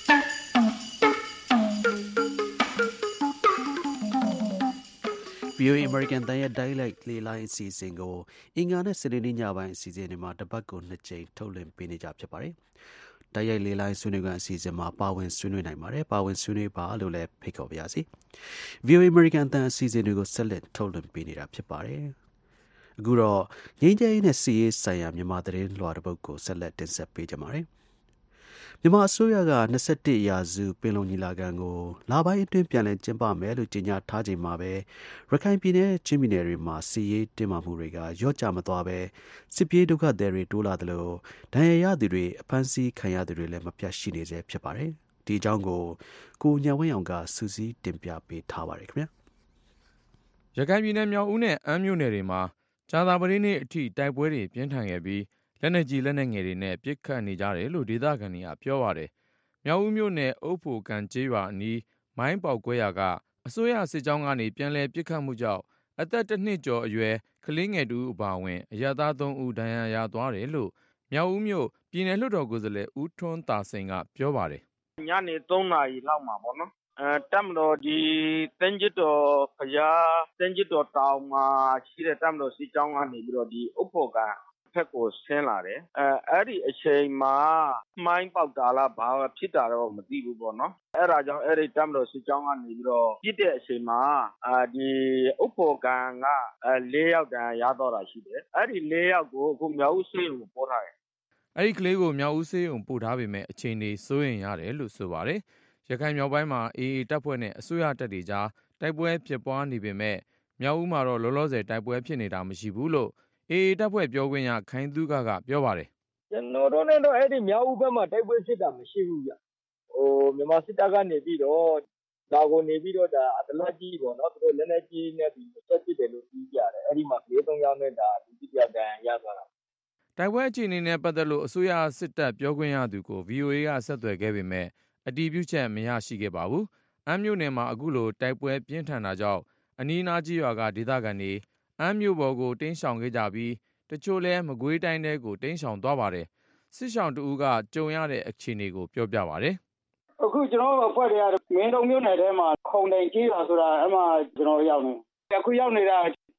VOA American တန်ရဲ့ Dialect လေလိုင်းအစီအစဉ်ကိုအင်္ဂါနဲ့စနေနေ့ညပိုင်းအစီအစဉ်တွေမှာတစ်ပတ်ကို2ကြိမ်ထုတ်လွှင့်ပေးနေကြဖြစ်ပါတယ်။တိုက်ရိုက်လေလိုင်းဆွေးနွေးခန်းအစီအစဉ်မှာပါဝင်ဆွေးနွေးနိုင်ပါတယ်။ပါဝင်ဆွေးနွေးပါလို့လည်းဖိတ်ခေါ်ပါရစေ။ VOA American တန်အစီအစဉ်တွေကိုဆက်လက်ထုတ်လွှင့်ပေးနေတာဖြစ်ပါတယ်။အခုတော့ငြိမ်းချမ်းရေးနဲ့စီးရေးဆိုင်ရာမြန်မာသတင်းလွှာတစ်ပုဒ်ကိုဆက်လက်တင်ဆက်ပေးကြပါမယ်။မြန်မာအစိုးရက21ရာစုပင်လုံညီလာခံကိုလပိုင်းအတွင်းပြန်လည်ကျင်းပမယ်လို့ကြေညာထားချိန်မှာပဲရခိုင်ပြည်နယ်ချင်းပြည်နယ်တွေမှာစီးရေးတင်းမာမှုတွေကရော့ကျမသွားပဲစစ်ပြေးဒုက္ခသည်တွေတိုးလာသလိုဒဏ်ရာရသူတွေအဖမ်းဆီးခံရသူတွေလည်းမပြတ်ရှိနေစေဖြစ်ပါတယ်။ဒီအကြောင်းကိုညဝင်းအောင်ကစူးစီးတင်ပြပေးထားပါတယ်ခင်ဗျာ။ရခိုင်ပြည်နယ်မြောက်ဦးနဲ့အမ်းမြို့နယ်တွေမှာကြာသပတေးနေ့အထိတိုက်ပွဲတွေပြင်းထန်ခဲ့ပြီးလက်နက်ကြီးလက်နက်ငယ်တွေနဲ့ပစ်ခတ်နေကြတယ်လို့ဒေသခံတွေကပြောပါတယ်။မြောက်ဦးမြို့နယ်အုပ်ဖို့ကန်ကျေးရွာအနီးမိုင်းပေါက်ကွဲရာကအစိုးရစစ်ကြောင်းကနေပြန်လည်ပစ်ခတ်မှုကြောင့်အသက်1နှစ်ကျော်အရွယ်ကလေးငယ်တူအပါအဝင်အရပ်သား3ဦးဒဏ်ရာရသွားတယ်လို့မြောက်ဦးမြို့ပြည်နယ်လွှတ်တော်ကိုယ်စားလှယ်ဦးထွန်းသာစိန်ကပြောပါတယ်။ညနေ3နာရီလောက်မှာပေါ့နော်။တပ်မတော်ဒီတင်းကျစ်တော်ဖရားတင်းကျစ်တော်တောင်မှာရှိတဲ့တပ်မတော်စစ်ကြောင်းကနေပြီးတော့ဒီအုပ်ဖို့ကန်ဖက်ကိုဆင်းလာတယ်အဲ့ဒီအချိန်မှာမိုင်းပေါက်တာလားဘာဖြစ်တာတော့မသိဘူးပေါ့နော်အဲ့ဒါကြောင့်အဲ့ဒီတပ်မတော်စစ်ကြောင်းကနေပြီးတော့ပြစ်တဲ့အချိန်မှာဒီအုပ်ဖို့ကန်က4ယောက်တန်းရတော့တာရှိတယ်အဲ့ဒီ4ယောက်ကိုအခုမြောက်ဦးဆေးကိုပို့ထားတယ်အဲ့ဒီကလေးကိုမြောက်ဦးဆေးကိုပို့ထားပေမဲ့အချိန်တွေစိုးရင်ရတယ်လို့ဆိုပါတယ်ရခိုင်မြောက်ပိုင်းမှာ AA တပ်ဖွဲ့နဲ့အစိုးရတပ်တွေကြားတိုက်ပွဲဖြစ်ပွားနေပေမဲ့မြောက်ဦးမှာတော့လောလောဆယ်တိုက်ပွဲဖြစ်နေတာမရှိဘူးလို့AA တပ်ဖွဲ့ပြောခွင့်ရခိုင်သူကပြောပါတယ်ကျွန်တော်တို့နဲ့တော့အဲ့ဒီမြောက်ဦးဘက်မှာတိုက်ပွဲဖြစ်တာမရှိဘူးဗျမြန်မာစစ်တပ်ကနေပြီးတော့ဒါကိုနေပြီးတော့ဒါအတလက်ကြီးပေါ့နော်သူတို့လက်နက်ကြီးနဲ့ဒီဆက်ပစ်တယ်လို့ပြီးကြတယ်အဲ့ဒီမှာ3ယောက်နဲ့ဒါဒီပြပြကန်ရသွားတာတိုက်ပွဲအခြေအနေနဲ့ပတ်သက်လို့အစိုးရစစ်တပ်ပြောခွင့်ရသူကို VOA ကဆက်သွယ်ခဲ့ပေမဲ့အတည်ပြုချက်မရရှိခဲ့ပါဘူးအမ်းမြို့နယ်မှာအခုလိုတိုက်ပွဲပြင်းထန်တာကြောင့်အနီးအနားကြီးရွာကဒေသခံတွေအမ်းမြို့ပေါ်ကိုတင်းရှောင်ခဲ့ကြပြီးတချို့လဲမကွေးတိုင်းထဲကိုတင်းရှောင်သွားပါတယ်စစ်ရှောင်တူကကြုံရတဲ့အခြေအနေကိုပြောပြပါတယ်အခုကျွန်တော်တို့အဖွဲ့တွေကမင်းတုံမြို့နယ်ထဲမှာခုံတိုင်ကြီးရွာဆိုတာအဲ့မှာကျွန်တော်ရောက်နေအခုရောက်နေတာ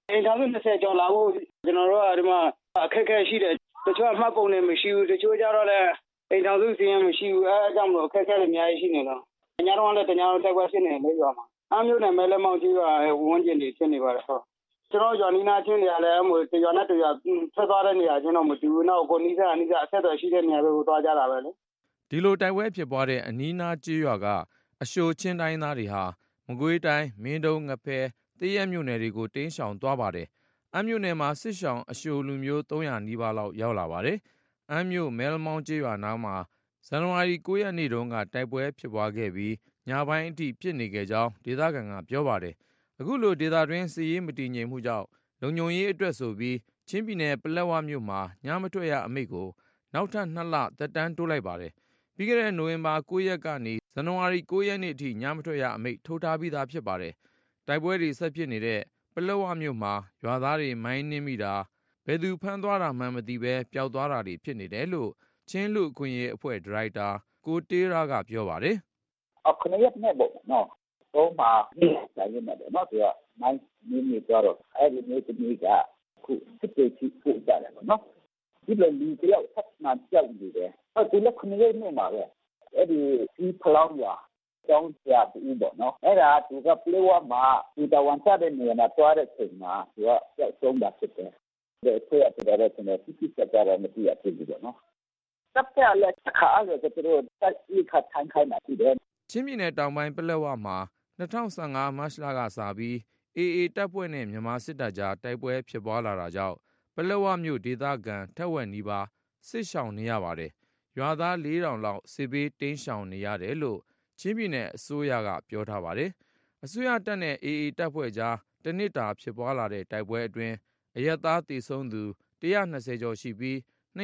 အိမ်ထောင်စု20ကျော်လာဖို့ကျွန်တော်တို့ကဒီမှာအခက်အခဲရှိတယ်တချို့အမှတ်ပုံတွေမရှိဘူးတချို့ကျတော့လည်းအိမ်ထောင်စုစီးရင်မရှိဘူးအဲအကြောင်းမလို့အခက်အခဲတွေအများကြီးရှိနေတော့ညတော့လည်းတညတော့တက်ခွဲဖြစ်နေလေရွာမှာအမျိုးနဲ့မဲလက်မောင်ကြီးကဝန်းကျင်တွေဖြစ်နေပါတယ်ဟုတ်ကျွန်တော်ရွာနီနာချင်းတွေကလည်းအမို့တရွာနဲ့တရွာထွက်သွားတဲ့နေရာချင်းတော့မတူဘူးနောက်ကိုနီးစပ်အဆက်တော်ရှိတဲ့နေရာတွေကိုသွားကြတာပဲလေဒီလိုတိုက်ပွဲဖြစ်ပွားတဲ့အနီးနားကျေးရွာကအရှိုချင်းတိုင်းသားတွေဟာမကွေးတိုင်းမင်းတုံးငဖဲတရက်မြို့နယ်တွေကိုတင်းရှောင်သွားပါတယ်အမြို့နယ်မှာစစ်ရှောင်အရှိုလူမျိုး300နီးပါးလောက်ရောက်လာပါတယ်အမြို့မဲလမောင်ကျေးရွာနားမှာဇန်နဝါရီ9ရက်နေ့တုန်းကတိုက်ပွဲဖြစ်ပွားခဲ့ပြီးညပိုင်းအထိဖြစ်နေခဲ့ကြောင်းဒေသခံကပြောပါတယ်အခုလိုဒေသတွင်းစစ်ရေးမတည်ငြိမ်မှုကြောင့်လုံခြုံရေးအတွက်ဆိုပြီးချင်းပြည်နယ်ပလက်ဝမြို့မှာညမထွက်ရအမိန့်ကိုနောက်ထပ်2လသက်တမ်းတိုးလိုက်ပါတယ်ပြီးခဲ့တဲ့နိုဝင်ဘာ9ရက်ကနေဇန်နဝါရီ9ရက်နေ့အထိညမထွက်ရအမိန့်ထုတ်ထားပြီးသားဖြစ်ပါတယ်တိုက်ပွဲတွေဆက်ဖြစ်နေတဲ့ပလက်ဝမြို့မှာရွာသားတွေမိုင်းနင်းမိတာဘယ်သူဖမ်းသွားတာမှမသိပဲပျောက်သွားတာတွေဖြစ်နေတယ်လို့ချင်းလူခွင့်ရေးအဖွဲ့ဒါရိုက်တာကိုတေးရာကပြောပါတယ်ခုနှစ်ရက်နဲ့ပေါ့နော်တော့မှဒီတိုင်းနဲ့တော့သူကမိုင်းနင်းနေကြတော့အဲ့ဒီနေ့တနေ့ကခုစစ်တေးချီပို့ကြတယ်နော်ဒီလိုလူတယောက်ဆက်မှကြောက်နေတယ်သူလည်းခုနှစ်ရက်နဲ့မှာပဲအဲ့ဒီဖလောင်းရကျောင်းပြဘူးပေါ့နော်အဲ့ဒါသူကပလေဝါမှာဒီတဝန်ချတဲ့နေရာမှာတွားတဲ့ချိန်မှာသူကကြောက်ဆုံးတာဖြစ်တယ်ဒီဆွေအပ်တဲ့တဲ့စစ်စစ်ကြတော့မသိရဖြစ်ဘူးပေါ့နော်တပ်ကလည်းခါအဲ့ဒါတို့တက်อีခါထိုင်ခိုင်းတာဒီချင်းပြည်နယ်တောင်ပိုင်းပလက်ဝမှာ2015မတ်လကစပြီး AA တပ်ဖွဲ့နဲ့မြန်မာစစ်တပ်ကြားတိုက်ပွဲဖြစ်ပွားလာတာကြောင့်ပလက်ဝမြို့ဒေသခံထက်ဝက်နီးပါးစစ်ရှောင်နေရပါတယ်ရွာသား4000လောက်စစ်ဘေးတင်းရှောင်နေရတယ်လို့ချင်းပြည်နယ်အစိုးရကပြောထားပါတယ်အစိုးရတပ်နဲ့ AA တပ်ဖွဲ့ကြားတနစ်တာဖြစ်ပွားလာတဲ့တိုက်ပွဲအတွင်းအရက်သားသေဆုံးသူ120ကျော်ရှိပြီး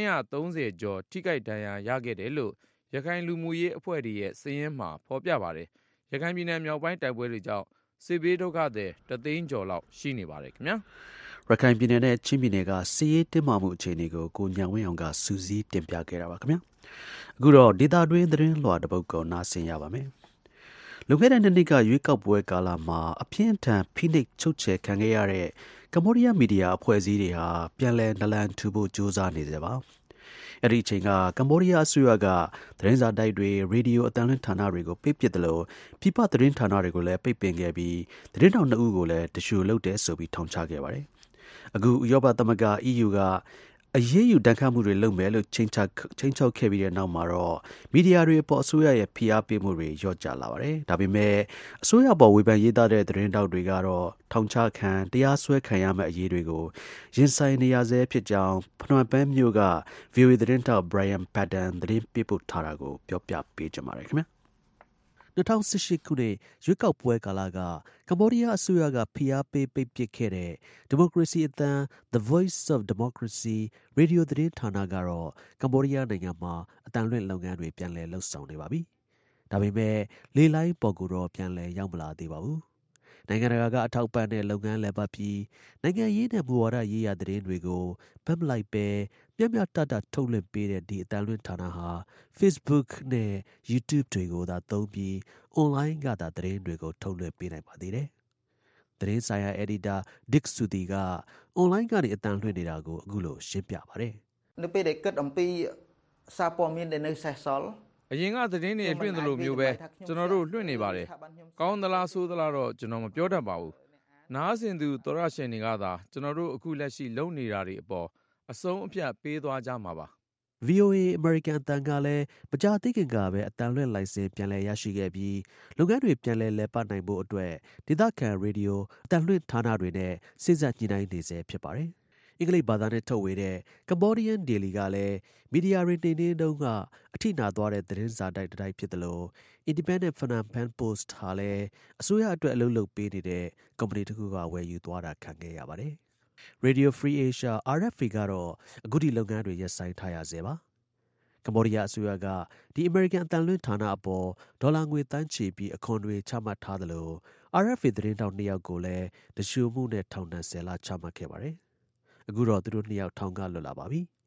230ကျော်ထိခိုက်ဒဏ်ရာရခဲ့တယ်လို့ရခိုင်လူမှုရေးအဖွဲ့တွေရဲ့စာရင်းမှာဖော်ပြပါတယ်ရခိုင်ပြည်နယ်မြောက်ပိုင်းတိုက်ပွဲတွေကြောင့်စစ်ဘေးဒုက္ခသည်3သိန်းကျော်လောက်ရှိနေပါတယ်ခင်ဗျာရခိုင်ပြည်နယ်နဲ့ချင်းပြည်နယ်ကစစ်ရေးတင်းမာမှုအခြေအနေကိုကိုညံဝင်းအောင်ကစူးစီးတင်ပြခဲ့တာပါခင်ဗျာအခုတော့ဒေတာတွင်းသတင်းလွှာတစ်ပုဒ်ကိုနားဆင်ရပါမယ်လွန်ခဲ့တဲ့နှစ်ကရွေးကောက်ပွဲကာလမှာအပြင်းထန်ဖိနှိပ်ချုပ်ချယ်ခံခဲ့ရတဲ့ကမ္ဘောဒီးယားမီဒီယာအဖွဲ့အစည်းတွေဟာပြန်လည်နလန်ထူဖို့ကြိုးစားနေကြပါအဲ့ဒီအချိန်ကကမ္ဘောဒီးယားအစိုးရကသတင်းစာတိုက်တွေရေဒီယိုအသံလွှင့်ဌာနတွေကိုပိတ်ပစ်တယ်လို့ပြပသတင်းဌာနတွေကိုလည်းပိတ်ပင်ခဲ့ပြီးသတင်းတောင်2ဦးကိုလည်းတရှူလုပ်တယ်ဆိုပြီးထောင်ချခဲ့ပါတယ်အခုဥရောပသမဂ္ဂ EU ကအရေးယူတန်းခတ်မှုတွေလုပ်မယ်လို့ချိန်ချောက်ခဲ့ပြီးတဲ့နောက်မှာတော့မီဒီယာတွေအပေါ်အစိုးရရဲ့ဖိအားပေးမှုတွေလျော့ကျလာပါတယ်။ဒါပေမဲ့အစိုးရပေါ်ဝေဖန်ရေးသားတဲ့သတင်းတောက်တွေကတော့ထောင်ချခံတရားစွဲခံရမယ့်အရေးတွေကိုရင်ဆိုင်နေရဆဲဖြစ်ကြောင်းဖနွမ်ပန်းမြို့က VOA သတင်းတောက် Brian Padden သတင်းပေးပို့ထားတာကိုပြောပြပေးကြပါမယ်ခင်ဗျာ။2018ခုနှစ်ရွေးကောက်ပွဲကာလကကမ္ဘောဒီးယားအစိုးရကဖိအားပေးပိတ်ပစ်ခဲ့တဲ့ဒီမိုကရေစီအသံ The Voice of Democracy ရေဒီယိုသတင်းဌာနကတော့ကမ္ဘောဒီးယားနိုင်ငံမှာအသံလွှင့်လုပ်ငန်းတွေပြန်လည်လှုပ်ဆောင်နေပါပြီ။ဒါပေမဲ့လေလိုင်းပေါ်ကိုတော့ပြန်လည်ရောက်မလာသေးပါဘူး။နိုင်ငံတကာကအထောက်ပံ့တဲ့လုပ်ငန်းလည်ပတ်ပြီးနိုင်ငံရေးနဲ့မူဝါဒရေးရာသတင်းတွေကိုဖတ်မလိုက်ပဲမျှမျှတတထုတ်လွှင့်ပေးတဲ့ဒီအသံလွှင့်ဌာနဟာ Facebook နဲ့ YouTube တွေကိုသာသုံးပြီး online ကသာသတင်းတွေကိုထုတ်လွှင့်ပေးနိုင်ပါသေးတယ်။သတင်းဆိုင်ရာ editor Dick Suthi က online ကနေအသံလွှင့်နေတာကိုအခုလိုရှင်းပြပါတယ်။នៅពេលដែលគិតអំពីសារព័ត៌មានដែលនៅសេសសល់အရင်ကသတင်းတွေလွှင့်သလိုမျိုးပဲကျွန်တော်တို့လွှင့်နေပါတယ်။ကောင်းသလားဆိုးသလားတော့ကျွန်တော်မပြောတတ်ပါဘူး။နားဆင်သူသောရရှင်တွေကသာကျွန်တော်တို့အခုလက်ရှိလုပ်နေတာတွေအပေါ်အဆုံးအဖြတ်ပေးသွားကြမှာပါ။ VOA American အသံကလည်းမကြာသေးခင်ကပဲအသံလွှင့်လိုင်စင်ပြန်လည်ရရှိခဲ့ပြီးလုပ်ငန်းတွေပြန်လည်ပတ်နိုင်ဖို့အတွက်ဒေသခံရေဒီယိုအသံလွှင့်ဌာနတွေနဲ့စိစက်ညှိနှိုင်းနေစေဖြစ်ပါတယ်။အင်္ဂလိပ်ဘာသာနဲ့ထုတ်ဝေတဲ့ Cambodian Daily ကလည်းမီဒီယာတွေနေနေတုန်းကအထိနာသွားတဲ့သတင်းစာတိုက်တစ်တိုက်ဖြစ်တယ်လို့ Independent Phnom Penh Post ဟာလည်းအစိုးရအတွက်အလုပ်လုပ်ပေးနေတဲ့ကုမ္ပဏီတစ်ခုကဝယ်ယူသွားတာခံခဲ့ရပါတယ်။ Radio Free Asia RFA ကတော့အခုဒီလုပ်ငန်းတွေရပ်ဆိုင်းထားရဆဲပါ။ကမ္ဘောဒီးယားအစိုးရကဒီအမေရိကန်အသံလွှင့်ဌာနအပေါ်ဒေါ်လာငွေတန်းချီပြီးအခွန်တွေချမှတ်ထားသလို RFA သတင်းတောက်2ယောက်ကိုလည်းတရှုမှုနဲ့ထောင်ဒဏ်10လချမှတ်ခဲ့ပါတယ်။အခုတော့သူတို့2ယောက်ထောင်ကလွတ်လာပါပြီ။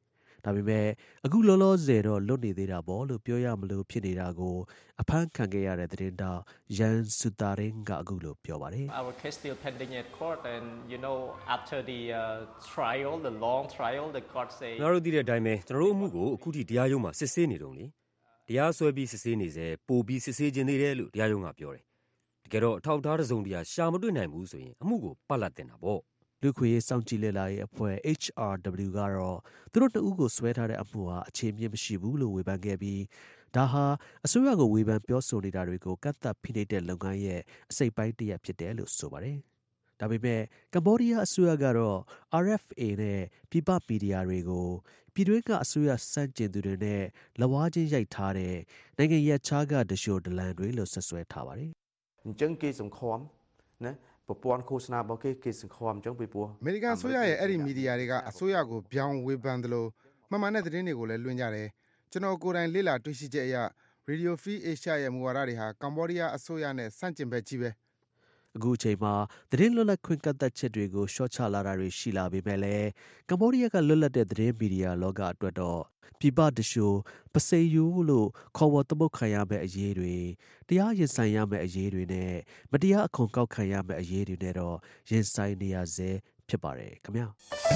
ဒါပေမဲ့အခုလောလောဆယ်တော့လွတ်နေသေးတာပေါ့လို့ပြောရမလို့ဖြစ်နေတာကိုအဖမ်းခံခဲ့ရတဲ့သတင်းတောက်ရန်စူတာရင်ကအခုလိုပြောပါတယ် Our case still pending at court and after the trial the long trial the court say ကျွန်တော်တို့သိတဲ့အတိုင်းပဲကျွန်တော်တို့အမှုကိုအခုထိတရားရုံးမှာစစ်ဆေးနေတုန်းလေတရားစွဲပြီးစစ်ဆေးနေစေပို့ပြီးစစ်ဆေးခြင်းသေးတယ်လို့တရားရုံးကပြောတယ်တကယ်တော့အထောက်အထားတစ်စုံတရာရှာမတွေ့နိုင်ဘူးဆိုရင်အမှုကိုပတ်လက်တင်တာပေါ့လူခွေစောင့်ကြည့်လေ့လာရေးအဖွဲ့ HRW ကတော့သူတို့တအုပ်ကိုဆွဲထားတဲ့အမှုဟာအခြေမြင့်မရှိဘူးလို့ဝေဖန်ခဲ့ပြီးဒါဟာအစိုးရကိုဝေဖန်ပြောဆိုနေတာတွေကိုကန့်သတ်ဖိနှိပ်တဲ့လုပ်ငန်းရဲ့အစိတ်ပိုင်းတစ်ရပ်ဖြစ်တယ်လို့ဆိုပါတယ်။ဒါပေမဲ့ကမ္ဘောဒီးယားအစိုးရကတော့ RFA နဲ့ပြည်ပမီဒီယာတွေကိုပြည်တွင်းကအစိုးရစန့်ကျင်သူတွေနဲ့လက်ဝါးချင်းရိုက်ထားတဲ့နိုင်ငံရဲ့ခြားကဒရှိုဒလန်တွေလို့ဆွဆွဲထားပါတယ်။အញ្ចឹងគេសង្ឃឹមណាประปวนโฆษณาរបស់គេសង្ឃឹមអញ្ចឹងពីព្រោះအမေရိကန်အစိုးရရဲ့အဲ့ဒီမီဒီယာတွေကအစိုးရကိုပြောင်းဝေဖန်တယ်လို့မှန်မှန်တဲ့သတင်းတွေကိုလည်းလွှင့်ကြတယ်ကျွန်တော်ကိုယ်တိုင်လေ့လာတွေ့ရှိချက်အရ Radio Free Asia ရဲ့မူဝါဒတွေဟာကမ္ဘောဒီးယားအစိုးရနဲ့ဆန့်ကျင်ဘက်ကြီးပဲအခုအချိန်မှာသတင်းလွတ်လပ်ခွင့်ကန့်သတ်ချက်တွေကိုရှော့ချလာတာတွေရှိလာပေမဲ့လည်းကမ္ဘောဒီးယားကလွတ်လပ်တဲ့သတင်းမီဒီယာလောကအတွက်တော့ပြည်ပတရှိုးပစိယိုလို့ခေါ်ဝေါ်သမုတ်ခံရမယ့်အရေးတွေတရားရင်ဆိုင်ရမယ့်အရေးတွေနဲ့မတရားအခွန်ကောက်ခံရမယ့်အရေးတွေနဲ့တော့ရင်ဆိုင်နေရဆဲဖြစ်ပါတယ်ခင်ဗျာ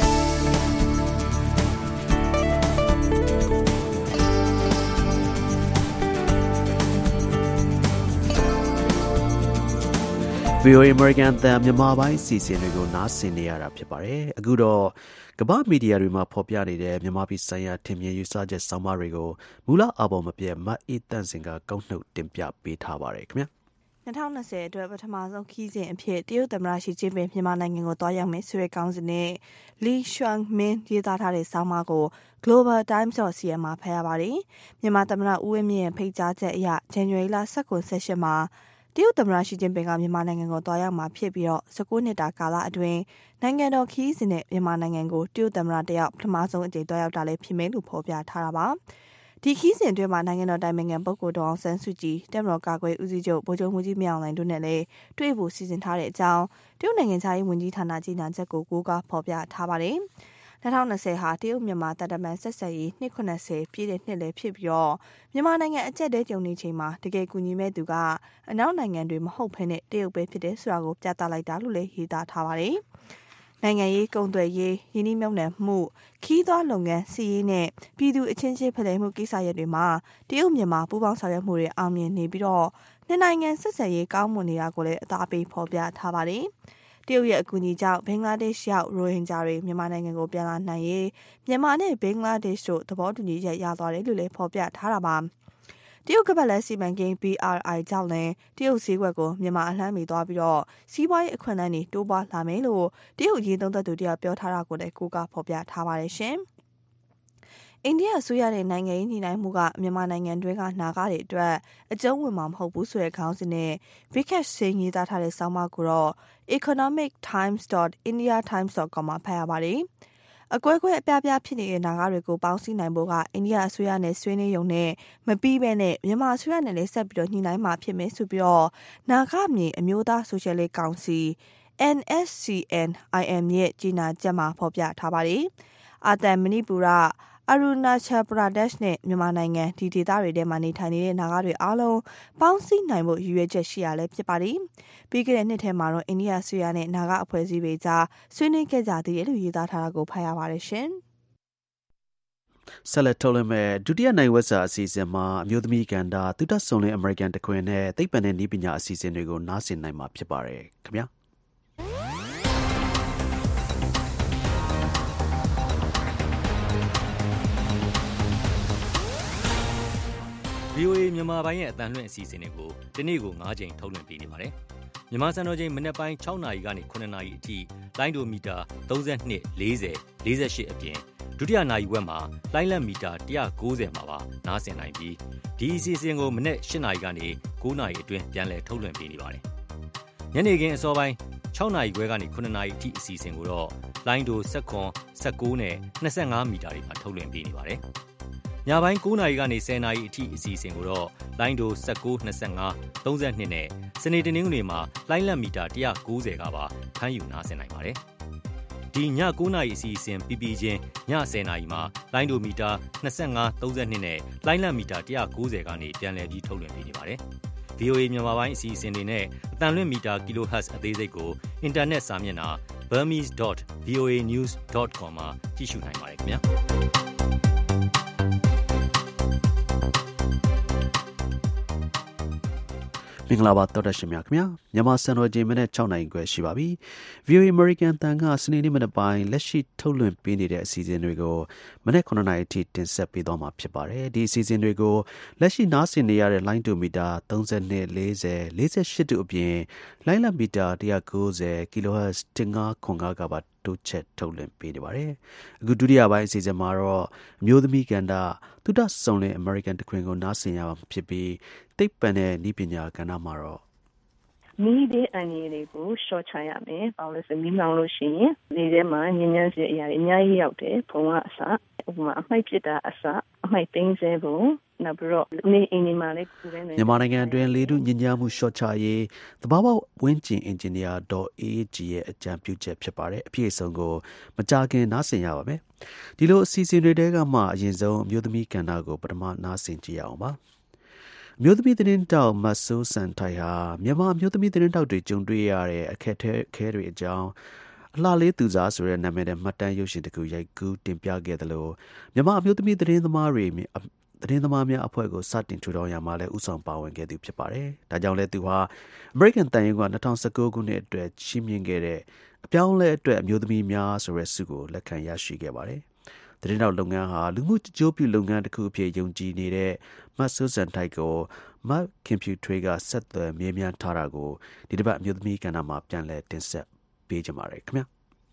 VOA American တန်မြန်မာပိုင်းစီစဉ်တွေကိုနားဆင်နေရတာဖြစ်ပါတယ်။အခုတော့ကမ္ဘာမီဒီယာတွေမှာဖော်ပြနေတဲ့မြန်မာပြည်ဆိုင်ရာထင်မြင်ယူဆချက်ဆောင်းပါးတွေကိုမူလအပေါ်မပြတ်မတ်အေးတန့်စင်ကကောက်နှုတ်တင်ပြပေးထားပါတယ်ခင်ဗျာ။2020အတွက်ပထမဆုံးခီးစဉ်အဖြစ်တရုတ်သမ္မတရှီကျင်းပင်မြန်မာနိုင်ငံကိုတွားရောက်မယ်ဆိုတဲ့ကောင်းစဉ်နဲ့ Li Shuangmin ရေးသားထားတဲ့ဆောင်းပါးကို Global Times.cn မှာဖတ်ရပါတယ်။မြန်မာသမ္မတဦးဝင်းမြင့်ရဲ့ဖိတ်ကြားချက်အရ ဇန်နဝါရီလ19-18မှာတရုတ်သမ္မတရှီကျင်းပင်ကမြန်မာနိုင်ငံကိုတွားရောက်မှာဖြစ်ပြီးတော့19နှစ်တာကာလအတွင်းနိုင်ငံတော်ခီးစဉ်နဲ့မြန်မာနိုင်ငံကိုတရုတ်သမ္မတတယောက်ပထမဆုံးအကြိမ်တွားရောက်တာလည်းဖြစ်မယ်လို့ဖော်ပြထားတာပါဒီခီးစဉ်အတွင်းမှာနိုင်ငံတော်တိုင်ပင်ခံပုဂ္ဂိုလ်ဒေါ်အောင်ဆန်းစုကြည်တပ်မတော်ကာကွယ်ဦးစီးချုပ်ဗိုလ်ချုပ်မှူးကြီးမြောက်လိုင်တို့နဲ့လည်းတွေ့ဖို့စီစဉ်ထားတဲ့အကြောင်းတရုတ်နိုင်ငံခြားရေးဝန်ကြီးဌာနကြီးညာချက်ကိုကိုးကားဖော်ပြထားပါတယ်2020ဟာတရုတ်မြန်မာတပ်တမန်ဆက်ဆက်ရေး290ပြည့်တဲ့နှစ်လည်းဖြစ်ပြီးတော့မြန်မာနိုင်ငံအကျက်တဲကြုံနေချိန်မှာတကယ်ကူညီမဲ့သူကအနောက်နိုင်ငံတွေမဟုတ်ဘဲနဲ့တရုတ်ပဲဖြစ်တယ်ဆိုတာကိုပြသလိုက်တာလို့လည်းရေးသားထားပါတယ်။နိုင်ငံရေးကုန်သွယ်ရေးယင်းနှိမ့်မြုံနယ်မှုခီးသွွားလုပ်ငန်းစီးရေးနဲ့ပြည်သူအချင်းချင်းဖလှယ်မှုကိစ္စရပ်တွေမှာတရုတ်မြန်မာပူးပေါင်းဆောင်ရွက်မှုတွေအောင်မြင်နေပြီးတော့နှစ်နိုင်ငံဆက်ဆက်ရေးကောင်းမွန်နေတာကိုလည်းအသားပေးဖော်ပြထားပါတယ်။တရုတ်ရဲ့အကူအညီကြောင့်ဘင်္ဂလားဒေ့ရှ်ရောက်ရိုဟင်ဂျာတွေမြန်မာနိုင်ငံကိုပြန်လာနိုင်ရေးမြန်မာနဲ့ဘင်္ဂလားဒေ့ရှ်တို့သဘောတူညီချက်ရသွားတယ်လို့လည်းဖော်ပြထားတာပါတရုတ်ကပတ်လက်စီမံကိန်း BRI ကြောင့်လည်းတရုတ်ဈေးကွက်ကိုမြန်မာအလှမ်းမီသွားပြီးတော့စီးပွားရေးအခွင့်အလမ်းတွေတိုးပွားလာမယ်လို့တရုတ်ရေးသုံးသက်သူတယောက်ပြောထားတာကိုလည်းကိုးကားဖော်ပြထားပါတယ်ရှင်အိန္ဒိယအစိုးရရဲ့နိုင်ငံရေးညှိနှိုင်းမှုကမြန်မာနိုင်ငံတွင်းကနာဂတွေအတွက်အကျုံးဝင်မှာမဟုတ်ဘူးဆိုတဲ့ခေါင်းစဉ်နဲ့ Vikesh Singh ရေးသားထားတဲ့ဆောင်းပါးကိုတော့ economictimes.indiatimes.com မှာဖတ်ရပါတယ်။အကွဲကွဲအပြားပြားဖြစ်နေတဲ့နာဂတွေကိုပေါင်းစည်းနိုင်ဖို့ကအိန္ဒိယအစိုးရနဲ့ဆွေးနွေးရုံနဲ့မပြီးဘဲနဲ့မြန်မာအစိုးရနဲ့လည်းဆက်ပြီးတော့ညှိနှိုင်းမှာဖြစ်မယ်ဆိုပြီးတော့နာဂမြေအမျိုးသားဆိုရှယ်လစ်ကောင်စီ NSCN-IM ရဲ့ကြီးညာချက်မှာဖော်ပြထားပါတယ်။အာသံမဏိပူရArunachal Pradesh နဲ့မြန်မာနိုင်ငံဒီဒေသတွေထဲမှာနေထိုင်နေတဲ့နာဂတွေအားလုံးပေါင်းစည်းနိုင်ဖို့ရည်ရွယ်ချက်ရှိရလဲဖြစ်ပါတယ်။ပြီးခဲ့တဲ့နှစ်ထဲမှာတော့အိန္ဒိယဆွေရနဲ့နာဂအဖွဲ့အစည်းတွေကြားဆွေးနွေးခဲ့ကြသေးတယ်လို့ရေးသားထားတာကိုဖတ်ရပါတယ်ရှင်။ဆက်လက်ထုတ်လွှင့်မဲ့ဒုတိယနိုင်ဝက်စာအစီအစဉ်မှာအမျိုးသမီးကန်တာသုတဆုံလင်းအမေရိကန်တခွင်နဲ့သိပ္ပံနဲ့နည်းပညာအစီအစဉ်တွေကိုနားဆင်နိုင်မှာဖြစ်ပါတယ်ခင်ဗျာ။ VOA မြန်မာပိုင်းရဲ့အတန်လွှင့်အစီအစဉ်တွေကိုဒီနေ့ကို9ချိန်ထုတ်လွှင့်ပေးနေပါတယ်။မြန်မာစံတော်ချိန်မနက်ပိုင်း6နာရီကနေ9နာရီအထိလိုင်းဒိုမီတာ32 40 48အပြင်ဒုတိယနာရီဝက်မှာလိုင်းလက်မီတာ190မှာပါနားဆင်နိုင်ပြီးဒီအစီအစဉ်ကိုမနက်8နာရီကနေ9နာရီအတွင်းပြန်လည်ထုတ်လွှင့်ပေးနေပါတယ်။ညနေခင်းအစောပိုင်း6နာရီခွဲကနေ9နာရီအထိအစီအစဉ်ကိုတော့လိုင်းဒို19နဲ့25မီတာတွေမှာထုတ်လွှင့်ပေးနေပါတယ်။ညပိုင်း9နာရီကနေ10နာရီအထိအစီအစဉ်ကိုတော့လိုင်းဒို19 25 32နဲ့စနေတနင်္ဂနွေမှာလိုင်းလက်မီတာ190ကပါဖမ်းယူနားဆင်နိုင်ပါတယ်။ဒီည9နာရီအစီအစဉ်ပြီးပြီးချင်းည10နာရီမှာလိုင်းဒိုမီတာ25 32နဲ့လိုင်းလံမီတာ190ကနေပြန်လည်ပြီးထုတ်လွှင့်ပေးနေပါတယ်။ VOA မြန်မာပိုင်းအစီအစဉ်တွေနဲ့အတန်လွင့်မီတာ kHz အသေးစိတ်ကိုအင်တာနက်စာမျက်နှာ burmese.voanews.com မှာကြည့်ရှုနိုင်ပါတယ်ခင်ဗျာ။မင်္ဂလာပါတော်ရရှိမြခင်ဗျာမြန်မာစံတော်ချိန်မနေ့6နိုင်ခွဲရှိပါပြီ VOA American တန်ကစနေနေ့မနေ့ပိုင်းလက်ရှိထုတ်လွှင့်ပေးနေတဲ့အစီအစဉ်တွေကိုမနေ့9နာရီအထိတင်ဆက်ပေးသွားမှာဖြစ်ပါတယ်ဒီအစီအစဉ်တွေကိုလက်ရှိနားဆင်နေရတဲ့လိုင်းတူမီတာ32 40 48တို့အပြင်လိုင်းလမီတာ190 kHz 15.5 ကပါတိုးချက်ထုတ်လွှင့်ပေးနေပါတယ်အခုဒုတိယပိုင်းအစီအစဉ်မှာတော့အမျိုးသမီးကဏ္ဍသုတဆုံလင် American တခွင်ကိုနားဆင်ရမှာဖြစ်ပြီးသိပ္ပံနဲ့နည်းပညာကဏ္ဍမှာတော့မီးတဲ့အန်ရည်တွေကိုရှော့ချရမယ်။ဘာလို့လဲဆိုမီးမောင်လို့ရှိရင်ဒီထဲမှာညဉ့်ညမ်းစရာအရာတွေအများကြီးရောက်တယ်။ဘုံကအစဥပမာအမိုက်ပြစ်တာအစအမိုက်သိမ်းစေဖို့နောက်ပြီးတော့နေအိမ်ဒီမှာလည်းကိုယ်နဲ့မြန်မာနိုင်ငံအတွင်းလေထုညဉ့်ညမ်းမှုရှော့ချရေးသဘာဝဝန်းကျင်အင်ဂျင်နီယာဒေါ်အေးကြီးရဲ့အကြံပြုချက်ဖြစ်ပါတယ်အပြည့်အစုံကိုမကြာခင်နားဆင်ရပါမယ်ဒီလိုအစီအစဉ်တွေတဲကမှအရင်ဆုံးအမျိုးသမီးကဏ္ဍကိုပထမနားဆင်ကြည့်ရအောင်ပါမျိုးသမီးသတင်းတောက်မတ်ဆိုးစန်ထိုင်ဟာမြန်မာမျိုးသမီးသတင်းတောက်တွေကြုံတွေ့ရတဲ့အခက်အခဲတွေအကြောင်းအလှလေးသူစားဆိုတဲ့နာမည်နဲ့မှတ်တမ်းရုပ်ရှင်တစ်ခုရိုက်ကူးတင်ပြခဲ့တယ်လို့မြန်မာမျိုးသမီးသတင်းသမားများအဖွဲ့ကိုစတင်ထူထောင်ရမှာလဲဥဆောင်ပါဝင်ခဲ့သူဖြစ်ပါတယ်။ဒါကြောင့်လဲသူဟာ American တန်ရုံက2019ခုနှစ်အတွက်ချီးမြှင့်ခဲ့တဲ့အပြောင်းလဲအတွက်အမျိုးသမီးများဆိုတဲ့ဆုကိုလက်ခံရရှိခဲ့ပါတယ်။သတင်းတောက်လုပ်ငန်းဟာလူမှုကြိုးပြုလုပ်ငန်းတစ်ခုအဖြစ်ယုံကြည်နေတဲ့မတ်ဆူဇန်ထိုက်ကိုမတ်ကွန်ပျူတာကဆက်သွယ်မေးမြန်းထားတာကိုဒီတစ်ပတ်အမျိုးသမီးကဏ္ဍမှာပြန်လည်တင်ဆက်ပေးကြပါရစေခင်ဗျာ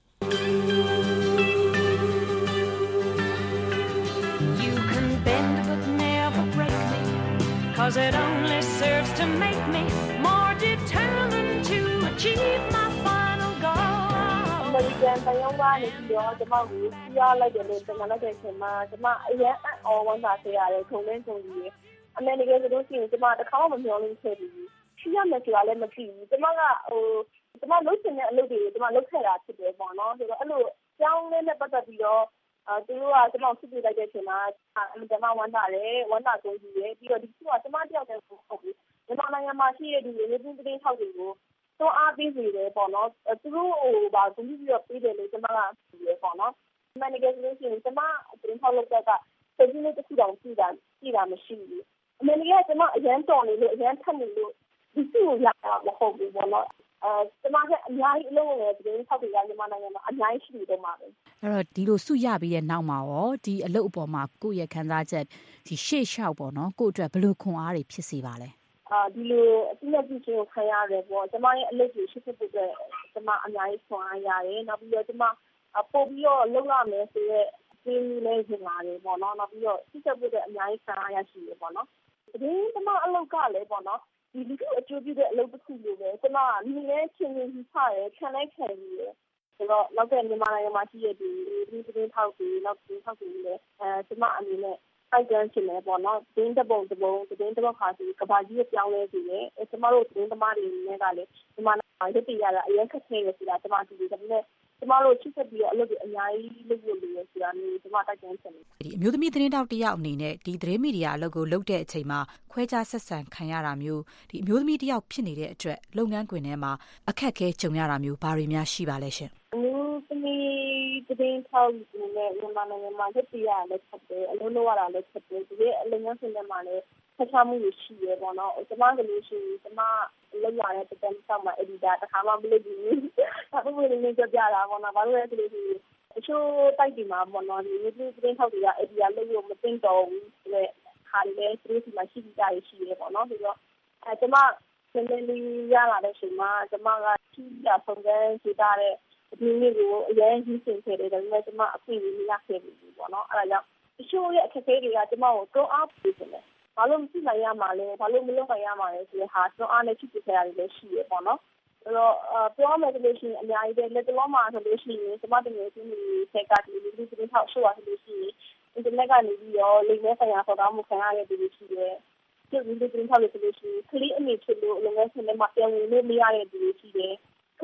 You can bend but never break me cause it only serves to make me more determined to achieve my final goal American တန်ရုံကနေပြီးတော့ကျွန်မကိုပြလိုက်တယ်လို့ကျွန်တော်လည်းချိန်မှာကျွန်မအရင်အော်ဝန်တာစေရတယ်ခုံလင်းခုံကြီးအမေကဆိုလို့ရှိရင်ကျွန်မတစ်ခါမှမမျှော်လင့်ခဲ့ဘူးရှိရမယ်ဆိုတာလည်းမသိဘူးကျွန်မကကျွန်မလုပ်ချင်တဲ့အလုပ်တွေကိုကျွန်မလုပ်ခဲ့တာဖြစ်တယ်ပေါ့နော်ဆိုတော့အဲ့လိုကြောင်းလေးနဲ့ပတ်သက်ပြီးတော့သူတို့ကကျွန်တော်စစ်ပြလိုက်တဲ့အချိန်မှာကျွန်မဝမ်းသာတယ်ဝမ်းသာကိုကြီးတယ်ပြီးတော့ဒီခုကကျွန်မတယောက်တည်းကိုဟုတ်ပြီမြန်မာနိုင်ငံမှာရှိတဲ့ဒီရေပင်းတင်းထောက်တွေကိုတော့အားပေးနေတယ်ပေါ့နော်သူတို့ဘာသူတို့ပြီးတော့ပေးတယ်လို့ကျွန်မကပြောတယ်ပေါ့နော်အမေကဆိုလို့ရှိရင်ကျွန်မတင်းထောက်လုပ်တဲ့ကစိတ်ကြီးလေးတစ်ခုတောင်ကြည့်တာမရှိဘူးအမေကကျွန်မအရန်တော်နေလို့အရန်ထက်နေလို့ဒီစုကိုရတာမဟုတ်ဘူးပေါ့နော်ကျွန်မကအများကြီးအလုပ်လုပ်နေတဲ့တင်းထောက်တွေကမြန်မာနိုင်ငံမှာအများကြီးရှိနေတော့မှာပဲအဲ့တော့ဒီလိုစုရပြီးတဲ့နောက်မှာရောဒီအလုပ်အပေါ်မှာကိုယ့်ရဲ့ခံစားချက်ဒီရှေ့လျှောက်ပေါ့နော်ကိုယ့်အတွက်ဘယ်လိုခွန်အားတွေဖြစ်စေပါလဲဒီလိုအသိဉာဏ်ပြုခြင်းကိုခံရတယ်ပေါ့ကျွန်မရဲ့အလုပ်ကိုရှိဖို့အတွက်ကျွန်မအများကြီးခွန်အားရတယ်နောက်ပြီးတော့ကျွန်မပို့ပြီးတော့လုပ်ရမယ်ဆိုတော့ဒီလေးရှင်လာတယ်ပေါ့နော်နောက်ပြီးတော့သိချက်ဖို့အတွက်အများကြီးခံအားရရှိရပေါ့နော်ဒီကျွန်မအလုပ်ကလည်းပေါ့နော်ဒီလူအကျိုးပြုတဲ့အလုပ်တစ်ခုလိုပဲကျွန်မမိနဲ့ချင်းချင်းချရတယ်ခံလိုက်ခံရတယ်ဆိုတော့နောက်တဲ့မြန်မာနိုင်ငံမှာရှိတဲ့ဒီသတင်းထောက်တွေနောက်သတင်းထောက်တွေလည်းကျွန်မအနေနဲ့အိုက်တန်ချင်တယ်ပေါ့နော်သတင်းတစ်ပုံသတင်းတစ်ခါစီကဘာကြီးပြောင်းလဲစီတယ်ကျွန်မတို့သတင်းသမားတွေနဲ့ကလည်းမြန်မာနိုင်ငံရည်ရတာအရင်ခက်ခဲရစီတာကျွန်မဒီဒါပေမဲ့ကျွန်မတို့ချစ်ဆက်ပြီးတော့အလုပ်တွေအများကြီးလုပ်လို့ရဆိုတာမျိုးကျွန်မတိုက်တွန်းချင်တယ်ဒီအမျိုးသမီးသတင်းတောက်တယောက်အနေနဲ့ဒီသတင်းမီဒီယာအလုပ်ကိုလုပ်တဲ့အချိန်မှာခွဲခြားဆက်ဆံခံရတာမျိုးဒီအမျိုးသမီးတယောက်ဖြစ်နေတဲ့အတွက်လုပ်ငန်းခွင်ထဲမှာအခက်အခဲကြုံရတာမျိုးဘာတွေများရှိပါလဲရှင်အမျိုးသမီးသတင်းထောက်တွေနဲ့မြန်မာနိုင်ငံမှာဖြစ်ပြရတဲ့ချက်တွေအလုံးလုံးရတာလည်းချက်တွေဒီအလုပ်ငန်းခွင်ထဲမှာလည်းဆက်ချမှုရှိရပေါ့နော်ကျွန်မကလို့ရှိရင်ကျွန်မလောက်ရတဲ့တက်ဆောက်မှာ editor တစ်ခါမှမလုပ်ဘူးဒါပေမဲ့လည်းကြပြတာပေါ့နော်ဘာလို့လဲဆိုလို့ရှိရင်အချို့တိုက်ဒီမှာပေါ့နော်ဒီသတင်းထောက်တွေက editor လုပ်လို့မသိတော့ဘူးဆိုတော့ခါလေးသူတို့ဒီမှာရှိကြရရှိရပေါ့နော်ဆိုတော့ကျွန်မနည်းနည်းလေးရလာတဲ့အချိန်မှာကျွန်မကကြည့်ရဆုံးတဲ့ကြည့်တဲ့ဒီနေ့ကိုအရင်ကြီးစင်ခဲ့တယ်ဒါပေမဲ့ကျွန်မအခွင့်အရေးမရခဲ့ဘူးပေါ့နော်အဲ့ဒါကြောင့်အချို့ရဲ့အခက်အခဲတွေကကျွန်မကိုတွန်းအားပေးတယ်ဘာလို့မဖြစ်နိုင်ရမှာလဲဘာလို့မလုပ်နိုင်ရမှာလဲဆိုတဲ့ဟာကျွန်တော်အားနဲ့ဖြစ်ဖြစ်ခဲ့ရတယ်လည်းရှိရပေါ့နော်အဲ့တော့ပြောမယ်ဆိုလို့ရှိရင်အများကြီးပဲလက်တော်မှာဆိုလို့ရှိရင်ကျွန်မတကယ်ချင်းဒီဆက်ကဒီလူတွေထောက်ရှိရဆိုလို့ရှိရင်အင်တာနက်ကနေပြီးတော့လိမ်မဲဆိုင်ရာဆော်တာမှုခံရတဲ့လူတွေရှိတယ်ဒီလူတွေထောက်လို့ဆိုလို့ရှိရင်ခလီအမေဖြစ်လို့လုပ်ငန်းရှင်တွေမှာပြန်ဝင်လို့မရတဲ့လူတွေရှိတယ်ခ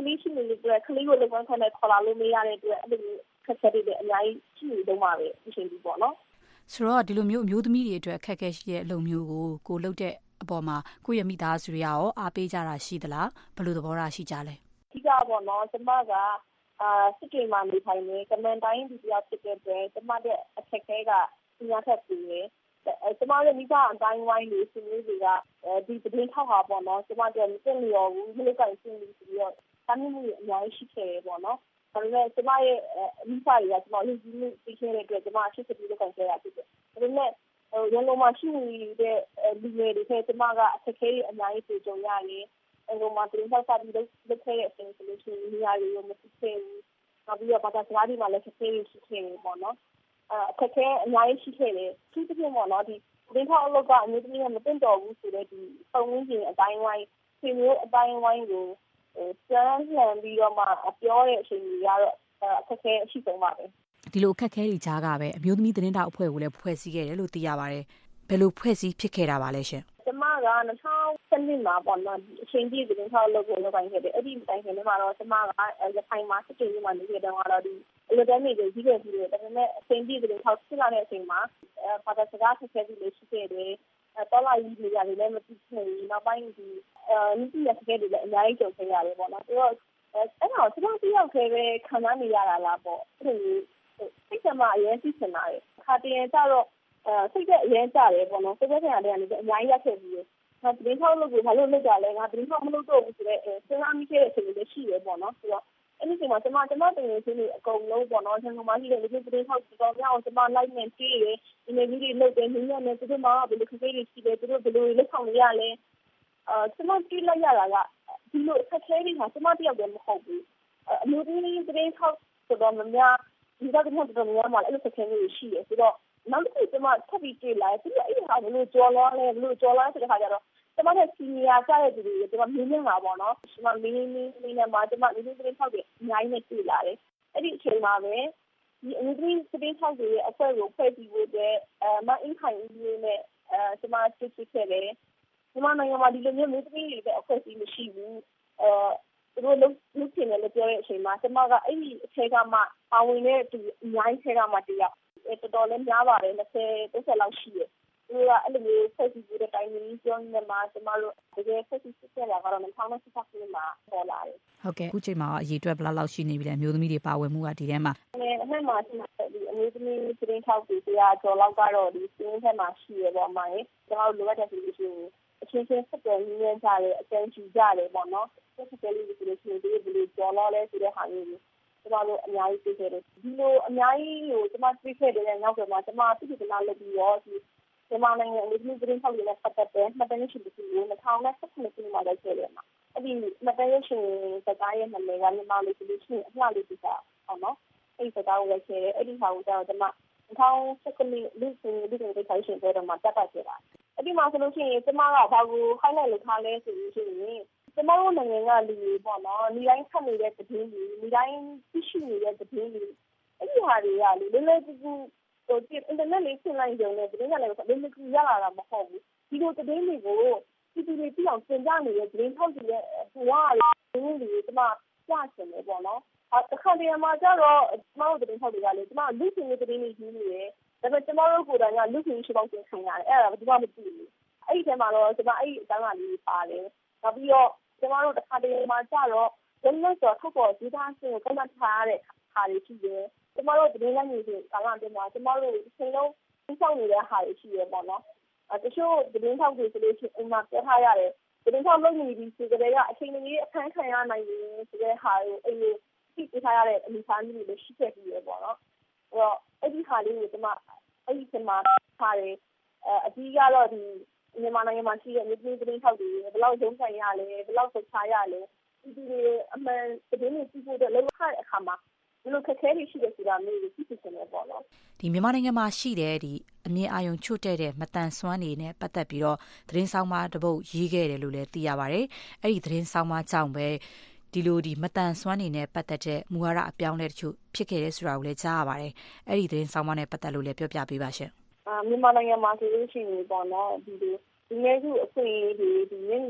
လေးရှိနေတဲ့အတွက်ကလေးကိုလည်းဝန်ခံနဲ့ခေါ်လာလို့မရတဲ့အတွက်အဲ့လိုခက်ခဲတဲ့အများကြီးရှိနေတော့မှာပဲအချိန်ကြီးပေါ့နော်ဆိုတော့ဒီလိုမျိုးအမျိုးသမီးတွေအတွက်အခက်အခဲရှိတဲ့အလုပ်မျိုးကိုလုပ်တဲ့အပေါ်မှာကိုယ့်ရဲ့မိသားစုတွေရောအားပေးကြတာရှိသလားဘယ်လိုသဘောထားရှိကြလဲအဓိကပေါ့နော်ကျမကစစ်တွေမှာနေထိုင်နေကမန်တိုင်းဒီပြောက်ဖြစ်တဲ့အတွက်ကျမတဲ့အခက်အခဲကညာထက်ပြီးနေကျမရဲ့မိဘအတိုင်းဝိုင်းလေးစီလေးတွေကဒီသတင်းထောက်ဟာပေါ့နော်ကျမတို့မသိလျော်ဘူးမလို့ကိုင်ရှင်းပြီးပြီးတော့တမ်းမှုအများကြီးရှိခဲ့တယ်ပေါ့နော်ဒါပေမဲ့ကျမရဲ့မိဘတွေကကျမလူကြီးမှုသိခဲ့တဲ့အတွက်ကျမအဖြစ်ပြီးတော့ကိုင်ခဲ့ရဖြစ်တယ်ဒါပေမဲ့ရန်ကုန်မှာရှိနေတဲ့လူငယ်တွေထဲကျမကအခက်အခဲအများကြီးကြုံရတယ်အဲ့လိုမှသတင်းထောက်စာပြီးလုပ်ခဲ့တဲ့အချိန်ဆိုလို့ရှိရင်နေရာတွေကိုမသိခဲ့ဘူးနောက်ပြီးတော့ဘာသာစကားတွေမှာလည်းခက်ခဲရှိခဲ့တယ်ပေါ့နော်အခက်အခဲအများကြီးရှိခဲ့တယ်သူတစ်ပြင်းပေါ့နော်ဒီသတင်းထောက်အလုပ်ကအမျိုးသမီးကမတင်တော်ဘူးဆိုတဲ့ဒီပုံရင်းချင်းအတိုင်းဝိုင်းဆွေမျိုးအတိုင်းဝိုင်းကိုစမ်းလှန်ပြီးတော့မှပြောတဲ့အချိန်ကြီးကတော့အခက်အခဲအရှိဆုံးပါပဲဒီလိုအခက်အခဲတွေကြားကပဲအမျိုးသမီးသတင်းထောက်အဖွဲ့ကိုလည်းဖွဲ့စည်းခဲ့တယ်လို့သိရပါတယ်ဘယ်လိုဖွဲ့စည်းဖြစ်ခဲ့တာပါလဲရှင်ကျမက2012မှာပေါ့နော်အချိန်ကြီးသတင်းထောက်လုပ်ဖို့လုပ်ပိုင်းခဲ့တယ်အဲ့ဒီတိုင်းခင်မှာတော့ကျမကရခိုင်မှာစစ်တေးမှာနေခဲ့တော့ဒီအလုပ်တန်းတွေကြီးခဲ့ပြီးတယ်ဒါပေမဲ့အချိန်ကြီးသတင်းထောက်ဖြစ်လာတဲ့အချိန်မှာဘာသာစကားဆက်ဆက်ပြီးလေးရှိခဲ့တယ်တော်လာကြီးတွေလည်းမသိခဲ့ဘူးနောက်ပိုင်းဒီနိတိရစခဲ့တွေလည်းအများကြီးကြုံခဲ့ရတယ်ပေါ့နော်ဆိုတော့အဲ့တော့ကျမတယောက်တည်းပဲခံစားနေရတာလားပေါ့အဲ့လိုစိတ်ကမှအရင်သိချင်တာလေခါတည်းကျတော့စိတ်ကအရင်ကြတယ်ပေါ့နော်စိတ်ကပြန်တယ်အများကြီးရက်ခဲ့ပြီးငါသတင်းထောက်လုပ်ကိုဘာလို့လုပ်ကြလဲငါသတင်းထောက်မလုပ်တော့ဘူးဆိုတော့စဉ်းစားမိခဲ့တဲ့အချိန်လေးရှိတယ်ပေါ့နော်ဆိုတော့အဲ့ဒီချိန်မှာကျမတင်နေချင်းတွေအကုန်လုံးပေါ့နော်ဆန်ကမားကြီးတွေသတင်းထောက်ဒီတော့ကြောင်ကျမလိုက်နေကြည့်တယ်ဒီနေ့ကြီးတွေလုပ်တယ်နင်းနဲ့သူတို့မှဘယ်လိုခက်ခဲတွေရှိတယ်သူတို့ဘယ်လိုလက်ဆောင်တွေရလဲကျမကြည့်လိုက်ရတာကဒီလိုခက်ခဲတွေဟာကျမတယောက်တည်းမဟုတ်ဘူးအမျိုးသမီးသတင်းထောက်ဆိုတော့မများဒီတော့သတင်းထောက်တော်များများအဲ့လိုခက်ခဲတွေရှိတယ်ဆိုတော့နောက်တစ်ခုကျမထပ်ပြီးတွေ့လာတယ်ပြီးတော့အဲ့ဟာဘယ်လိုကြော်လွှားလဲဘယ်လိုကြော်လွှားဆိုတဲ့ခါကျတော့ကျမတဲ့စီနီယာကြတဲ့သူတွေကျမမင်းနေတာပေါ့နော်ကျမမင်းနဲ့မှာကျမဒီသတင်းထောက်တွေအများကြီးနဲ့တွေ့လာတယ်အဲ့ဒီအချိန်မှာပဲဒီအမျိုးသမီးသတင်းထောက်တွေရဲ့အဖွဲ့ကိုဖွဲ့စည်းဖို့တဲ့မအင်းခိုင်ဦးနဲ့ကျမစစ်စစ်ခဲ့တယ်ကျမနိုင်ငံမှာဒီလိုမျိုးမျိုးသမီးတွေရဲ့အဖွဲ့အစည်းမရှိဘူးသူတို့လုပ်ချင်တယ်လို့ပြောတဲ့အချိန်မှာကျမကအဲ့ဒီအထက်ကမှပါဝင်တဲ့သူအများကြီးထက်ကမှတယောက်တော်တော်လေးများပါတယ်20-30လောက်ရှိတယ်သူကအဲ့လိုမျိုးဆက်ပြီးတဲ့တိုင်းကြီးပြောနေမှာကျမတို့တကယ်ဆက်ပြီးဆက်လာကတော့2016ခုမှာပေါ်လာတယ်ဟုတ်ကဲ့အခုချိန်မှာအရေးအတွက်ဘယ်လောက်ရှိနေပြီလဲအမျိုးသမီးတွေပါဝင်မှုကဒီထဲမှာအမှန်မှာဒီအမျိုးသမီးသတင်းထောက်တွေတရားကျော်လောက်ကတော့ဒီစင်းထဲမှာရှိရပေါ့မှာကျမတို့လိုအပ်တဲ့ဆိုလို့ရှိရင်အချင်းချင်းဆက်သွယ်နေကြတယ်အကျဉ်းချကြတယ်ပေါ့နော်ဆက်သွယ်လို့ဆိုလို့ရှိရင်ဒီဘယ်လိုကျော်လောက်လဲဆိုတဲ့ဟာမျိုးကျမတို့အများကြီးသိခဲ့တယ်ဒီလိုအများကြီးကိုကျမသိခဲ့တဲ့နောက်ပိုင်းမှာကျမသိချင်တာလုပ်ပြီးတော့ဒီမြန်မာနိုင်ငံအမျိုးသမီးသတင်းထောက်တွေနဲ့ပတ်သက်တဲ့မှတ်တမ်းရုပ်ရှင်တစ်ခုကို2017ခုနှစ်မှာလုပ်ခဲ့တယ်မှာအဲ့ဒီမှတ်တမ်းရုပ်ရှင်စကားရဲ့နာမည်ကမြန်မာလိုဆိုလို့ရှိရင်အလှလေးပြတာပေါ့နော်အဲ့ဒီစကားကိုဝယ်ခဲ့တယ်အဲ့ဒီဟာကိုကျတော့ကျမ2019ခုနှစ်လူရှင်ရှင်ပွဲတော်မှာတက်ပတ်ခဲ့တာအဲ့ဒီမှာဆိုလို့ရှိရင်ကျမကဘာကို highlight လုပ်ထားလဲဆိုလို့ရှိရင်ကျမတို့နိုင်ငံကလူတွေပေါ့နော်ဒီတိုင်းခတ်နေတဲ့သတင်းတွေဒီတိုင်းသိရှိနေတဲ့သတင်းတွေအဲ့ဒီဟာတွေကလေလွယ်လွယ်ကူကူအင်တာနက်လေးဆင်းလိုက်ကြုံနဲ့သတင်းကလည်းလွယ်လွယ်ကူရလာတာမဟုတ်ဘူးဒီလိုသတင်းတွေကိုပြည်သူတွေသိအောင်သင်ကြားနေတဲ့သတင်းထောက်တွေရဲ့ဘဝတွေတွေကျမကြားချင်တယ်ပေါ့နော်တခါတည်းမှာကျတော့ကျမတို့သတင်းထောက်တွေကလေကျမလူရှင်တွေသတင်းတွေကြီးနေတယ်ဒါပေမဲ့ကျမတို့ကိုယ်တိုင်ကလူရှင်ရှိပေါင်းသင်ခံရတယ်အဲ့ဒါကဘာမှမသိဘူးအဲ့ဒီထဲမှာတော့ကျမအဲ့ဒီအတန်းကလေးပါတယ်နောက်ပြီးတော့ကျမတို့တခါတည်းမှာကျတော့ရင်းနှီးတော့ထုတ်ပေါ်ဒေသရှင်ကိုကမ္ဘာထားရတဲ့ဟာတွေရှိတယ်ကျမတို့သတင်းလိုက်နေဆိုကာလအတွင်းမှာကျမတို့အချိန်လုံးသိဆောင်နေတဲ့ဟာတွေရှိရပေါ့နော်တချို့သတင်းထောက်တွေဆိုလို့ရှိရင်အိမ်မှာပြောထားရတယ်သတင်းထောက်လုပ်နေပြီဆိုကြတဲ့အချိန်ကြီးအခန်းခံရနိုင်တယ်ဆိုတဲ့ဟာကိုအိမ်ကိုသိပြထားရတဲ့အနေအထားမျိုးတွေရှိခဲ့ပြီးရပေါ့နော်အဲ့ဒီဟာလေးကိုကျမအဲ့ဒီချိန်မှာထားတယ်အကြီးကတော့ဒီမြန်မာနိုင်ငံမှာရှိတဲ့မြို့ပြည်သတင်းထောက်တွေဘယ်လောက်ရုံးဆိုင်ရလဲဘယ်လောက်ဆက်ချရလဲဒီအမှန်သတင်းတွေသိဖို့အတွက်လောက်ခတဲ့အခါမှာဒီလိုခက်ခဲတွေရှိတယ်ဆိုတာမျိုးကိုသိချင်တယ်ပေါ့နော်ဒီမြန်မာနိုင်ငံမှာရှိတဲ့ဒီအမြင်အာရုံချွတ်တဲ့မတန်ဆွမ်းနေနဲ့ပတ်သက်ပြီးတော့သတင်းဆောင်မတစ်ပုဒ်ရေးခဲ့တယ်လို့လည်းသိရပါတယ်အဲ့ဒီသတင်းဆောင်မကြောင့်ပဲဒီလိုဒီမတန်ဆွမ်းနေနဲ့ပတ်သက်တဲ့မူဝါဒအပြောင်းလဲတချို့ဖြစ်ခဲ့တယ်ဆိုတာကိုလည်းကြားရပါတယ်အဲ့ဒီသတင်းဆောင်မနဲ့ပတ်သက်လို့လည်းပြောပြပေးပါရှင်မြန်မာနိုင်ငံမှာဆိုလို့ရှိရင်ပေါ့နော်ဒီလိုဒီနေ့ခုအခွင့်အရေးဒီနေ့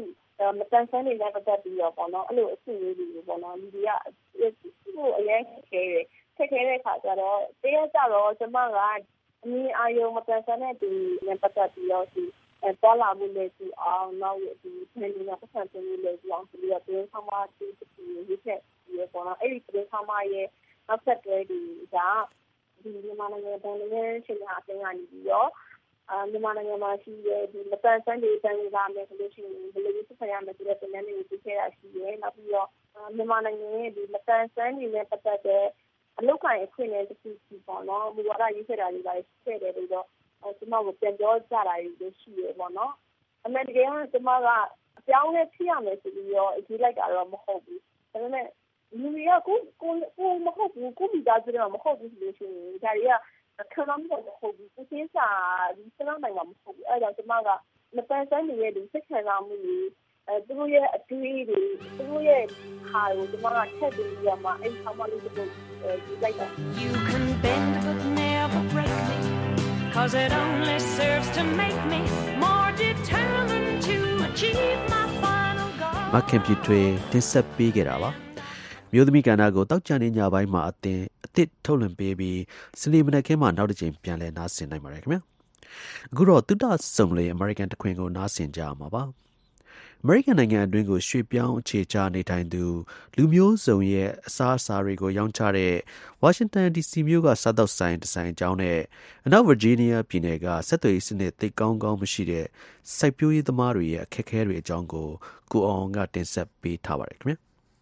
မတန်ဆန်းတွေနဲ့ပတ်သက်ပြီးတော့ပေါ့နော်အဲ့လိုအဆင့်လေးတွေပေါ့နော်လူတွေကသူ့အရင်ခက်ခဲတဲ့ခါကျတော့တကယ်ကြတော့ကျမကအမြင်အာရုံမတန်ဆန်းတဲ့သူနဲ့ပတ်သက်ပြီးတော့ပေါ်လာမှုလေးစီအောင်နောက်ဒီဖန်နေတာပတ်သက်မှုလေးစီအောင်ပြီးတော့တင်းဆောင်မတူတူရေးချက်ပြီးပေါ့နော်အဲ့ဒီတင်းဆောင်မရဲ့နောက်ဆက်တွဲဒီကဒီမြန်မာနိုင်ငံဘဏ်ရဲ့ရှင်များအသင်းကနေပြီးတော့မြန်မာနိုင်ငံမှာရှိတဲ့ဒီမတန်ဆန်းတွေတန်လာမယ်ဆိုလို့ရှိရင်ဘယ်လိုဖြစ်ရမလဲဆိုတဲ့ပုံစံမျိုးကိုသိခဲ့ရရှိရဲနောက်ပြီးတော့မြန်မာနိုင်ငံရဲ့ဒီမတန်ဆန်းတွေနဲ့ပတ်သက်တဲ့အလုပ်ကိုင်အခွင့်အရေးတစ်ခုစီပေါ့နော်မူဝါဒရေးဆွဲတာတွေပါရှိခဲ့တယ်လို့တော့ကျွန်မကိုပြန်ပြောကြတာတွေရှိရဲပေါ့နော်အမှန်တကယ်ကကျွန်မကအပြောင်းလဲဖြစ်ရမယ်ဆိုပြီးတော့ရေးလိုက်တာတော့မဟုတ်ဘူးဒါပေမဲ့လူတွေကကိုမဟုတ်ဘူးကိုမိသားစုတွေမဟုတ်ဘူးဆိုလို့ရှိရင်ဒါတွေကခံရမှာမဟုတ်ဘူးသူစစာဒီစလုံးနိုင်မှာမဟုတ်ဘူးအဲ့ဒါကျွန်မကမတန်ဆန်းနေတဲ့ဒီစိတ်ခံစားမှုတွေသူတို့ရဲ့အတွေ့အကြုံတွေသူတို့ရဲ့ဟာကိုကျွန်မကထည့်ပြီးတော့မှအဲ့ဆောင်းမလေးတစ်ပုဒ်ယူလိုက်တာ You can bend but never break me cause it only serves to make me more determined to achieve my final goal မခင်ပြထွေးတင်ဆက်ပေးခဲ့တာပါမျိုးသမီးကဏ္ဍကိုတောက်ကြနေညပိုင်းမှာအသစ်ထုတ်လွှင့်ပေးပြီးစနေမနက်ခင်းမှာနောက်တစ်ချိန်ပြန်လည်နားဆင်နိုင်ပါတယ်ခင်ဗျာအခုတော့သုတဆုံလေ American တခွင်ကိုနားဆင်ကြအောင်ပါAmerican နိုင်ငံအတွင်းကိုရွှေ့ပြောင်းအခြေချနေထိုင်သူလူမျိုးစုံရဲ့အစားအစာတွေကိုရောင်းချတဲ့ Washington DC မြို့ကစားသောက်ဆိုင်တစ်ဆိုင်အကြောင်းနဲ့အနောက် Virginia ပြည်နယ်ကဆက်သွယ်ရေးစနစ်သိကောင်းမရှိတဲ့စိုက်ပျိုးရေးသမားတွေရဲ့အခက်အခဲတွေအကြောင်းကိုကိုအောင်ကတင်ဆက်ပေးထားပါတယ်ခင်ဗျာ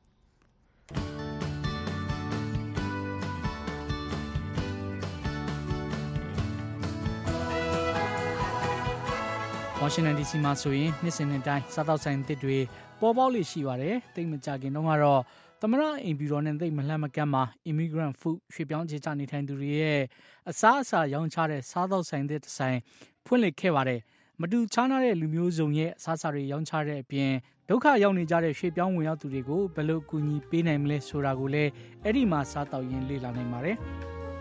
ဝါရှင်တန် DC မှာဆိုရင်နှစ်စဉ်နှစ်တိုင်းစားတောက်ဆိုင်တစ်တွေပေါ်ပေါက်လေရှိပါတယ်။တိတ်မကြခင်တော့ကတော့သမရအိမ်ပြည်တော်နဲ့တိတ်မလှမ်းမကမ်းမှာ immigrant food ရွှေ့ပြောင်းခြေချနေထိုင်သူတွေရဲ့အစားအစာရောင်းချတဲ့စားတောက်ဆိုင်တစ်ဆိုင်ဖွင့်လှစ်ခဲ့ပါတယ်။မတူခြားနားတဲ့လူမျိုးစုံရဲ့အစားအစာတွေရောင်းချတဲ့အပြင်ဒုက္ခရောက်နေကြတဲ့ရွှေ့ပြောင်းဝင်ရောက်သူတွေကိုဘယ်လိုကူညီပေးနိုင်မလဲဆိုတာကိုလည်းအဲ့ဒီမှာစားတောက်ရင်းလေ့လာနိုင်ပါတယ်။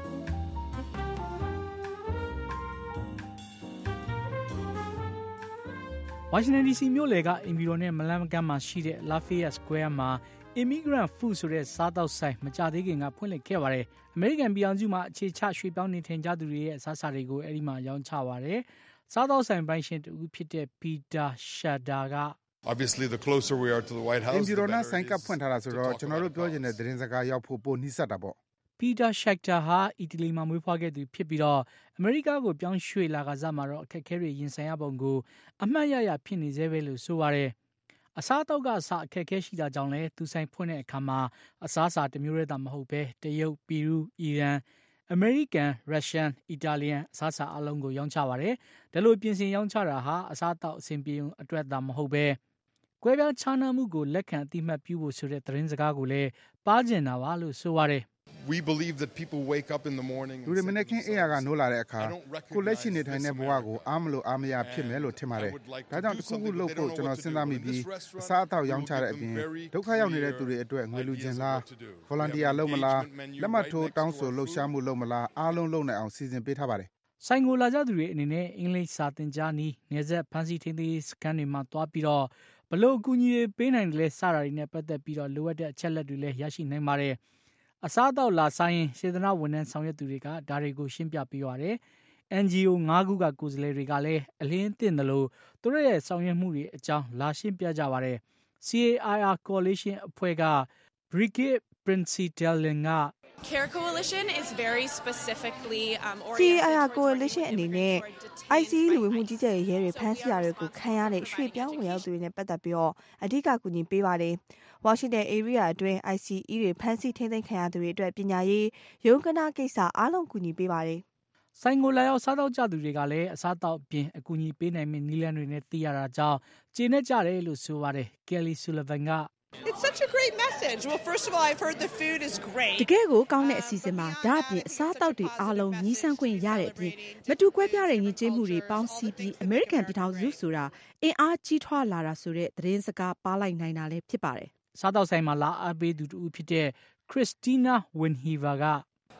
ဝါရှင်တန် DC မြို့လေကအင်ပီရိုနဲ့မလန်းမကမ်းမှာရှိတဲ့ Lafayette Square မှာ Immigrant Food ဆိုတဲ့စားတောက်ဆိုင်မကြသေးခင်ကဖွင့်လှစ်ခဲ့ပါတယ်။ American ပြည်အောင်စုမှာအခြေချရွှေ့ပြောင်းနေထိုင်ကြသူတွေရဲ့အစားအစာတွေကိုအဲ့ဒီမှာရောင်းချပါတယ်။စားတောက်ဆိုင်ပိုင်ရှင်တူဖြစ်တဲ့ Peter Shader က Obviously the closer we are to the White House အင်ပီရိုနဲ့ဆိုင်ကဖွင့်ထားတာဆိုတော့ကျွန်တော်တို့ပြောချင်တဲ့သတင်းစကားရောက်ဖို့ပိုနီးစပ်တာပေါ့ Peter Shader ဟာအီတလီမှာမွေးဖွားခဲ့သူဖြစ်ပြီးတော့အမေရိကကိုပြောင်းရွှေ့လာကစားမှာတော့အခက်အခဲတွေရင်ဆိုင်ရပုံကိုအမှတ်ရဖြစ်နေသေးပဲလို့ဆိုပါတယ်။အစားအသောက်ကအစအခက်အခဲရှိတာကြောင့်လဲသူဆိုင်ဖွင့်တဲ့အခါမှာအစားအစာတစ်မျိုးတည်းသာမဟုတ်ပဲတရုတ်၊ပီရူး၊အီရန်၊ အမေရိကန်၊ရုရှား၊အီတာလီယန်အစားအစာအလုံးကိုရောင်းချပါတယ်။ဒါလိုပြင်ဆင်ရောင်းချတာဟာအစားအသောက်အဆင်ပြေအတွက်သာမဟုတ်ပဲကွဲပြားခြားနားမှုကိုလက်ခံအသိမှတ်ပြုဖို့ဆိုတဲ့သတင်းစကားကိုလည်းပါကျင်တာပါလို့ဆိုပါတယ် We believe that people wake up in the morning လူတွေမနေ့ကအိယာကနိုးလာတဲ့အခါကိုလက်ရှိနေထိုင်တဲ့ဘဝကိုအားမလို့အားမရဖြစ်မယ်လို့ထင်ပါတယ်။ဒါကြောင့်တစ်ခုခုလုပ်ဖို့ကျွန်တော်စဉ်းစားမိပြီးအစားအသောက်ရောင်းချတဲ့အပြင်ဒုက္ခရောက်နေတဲ့သူတွေအတွက်ငွေလူချင်းလား volunteer လုပ်မလားလက်မှတ်ထိုးတောင်းဆိုလှုပ်ရှားမှုလုပ်မလားအားလုံးလုပ်နိုင်အောင်စီစဉ်ပေးထားပါတယ်။ဆိုင်ကိုလာကြသူတွေအနေနဲ့အင်္ဂလိပ်စာသင်ကြားနည်းနယ်စပ်ဖန်စီထိန်းသိမ်းစခန်းတွေမှာတွားပြီးတော့ဘလို့အကူအညီပေးနိုင်တယ်လဲစတာတွေနဲ့ပတ်သက်ပြီးတော့လိုအပ်တဲ့အချက်လက်တွေလည်းရရှိနိုင်ပါတယ်။အစားအသောက်လာဆိုင်ရင်စေတနာဝန်ထမ်းဆောင်ရွက်သူတွေကဒါတွေကိုရှင်းပြပေးရတယ်။ NGO 9 ခုကကိုယ်စားလှယ်တွေကလည်းအလင်းသင့်တယ်လို့သူတို့ရဲ့ဆောင်ရွက်မှုတွေအကြောင်းလာရှင်းပြကြပါတယ်။ CAIR Coalition အဖွဲ့က Brigitte Prince-Delin က CAIR Coalition is very specifically CAIR Coalition အနေနဲ့ ICE လူဝင်မှုကြီးကြပ်ရေးရဲတွေဖမ်းဆီးတာတွေကိုခံရတဲ့ရွှေ့ပြောင်းဝင်ရောက်သူတွေနဲ့ပတ်သက်ပြီးတော့အဓိကကူညီပေးပါတယ်။ Washington area အတွင်း ICE တွေဖမ်းဆီးထိန်းသိမ်းခံရသူတွေအတွက်ပညာရေးရုံးကနာကိစ္စအားလုံးကူညီပေးပါတယ်။ဆိုင်ကိုလာရောက်စားတော့ကြသူတွေကလည်းအစားတောက်ပြင်အကူအညီပေးနိုင်မယ့်နည်းလမ်းတွေနဲ့သိရတာကြောင့်ကျေနပ်ကြတယ်လို့ဆိုပါတယ်။ Kelly Sullivan က It's such a great message. Well, first of all, I've heard the food is great. တကယ်ကိုကောင်းတဲ့အစီအစဉ်မှာဒါအပြင်အစားအသောက်တွေအားလုံးညီးစမ်းခွင့်ရတဲ့အပြင်မတူကွဲပြားတဲ့ညီကျေးမှုတွေပေါင်းစည်းပြီး American ပြည်ထောင်စုဆိုတာအင်အားကြီးထွားလာတာဆိုတဲ့သတင်းစကားပါလိုက်နိုင်တာလည်းဖြစ်ပါတယ်။စားတောက်ဆိုင်မှာလာအားပေးသူတူဖြစ်တဲ့ Christina Winhever က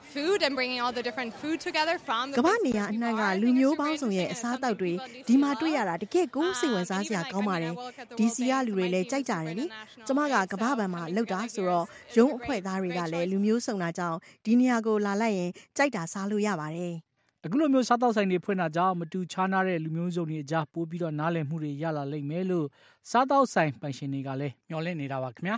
food and bringing all the different food together from the ကမ္ဘာနေရာအနှံ့ကလူမျိုးပေါင်းစုံရဲ့အစားအသောက်တွေဒီမှာတွေ့ရတာတကယ်ကိုစိတ်ဝင်စားစရာကောင်းပါတယ်ဒီစီကလူတွေလည်းကြိုက်ကြတယ်လေကျမကကမ္ဘာဘဏ်မှာလောက်တာဆိုတော့ရုံးအဖွဲ့သားတွေကလည်းလူမျိုးစုံတာကြောင့်ဒီနေရာကိုလာလိုက်ရင်ကြိုက်တာစားလို့ရပါတယ်အခုလိုမျိုးစားတောက်ဆိုင်တွေဖွင့်တာကြောင့်မတူခြားနားတဲ့လူမျိုးစုံတွေအကြားပို့ပြီးတော့နားလည်မှုတွေရလာလိမ့်မယ်လို့စားတောက်ဆိုင်ပိုင်ရှင်တွေကလည်းမျှော်လင့်နေတာပါခင်ဗျာ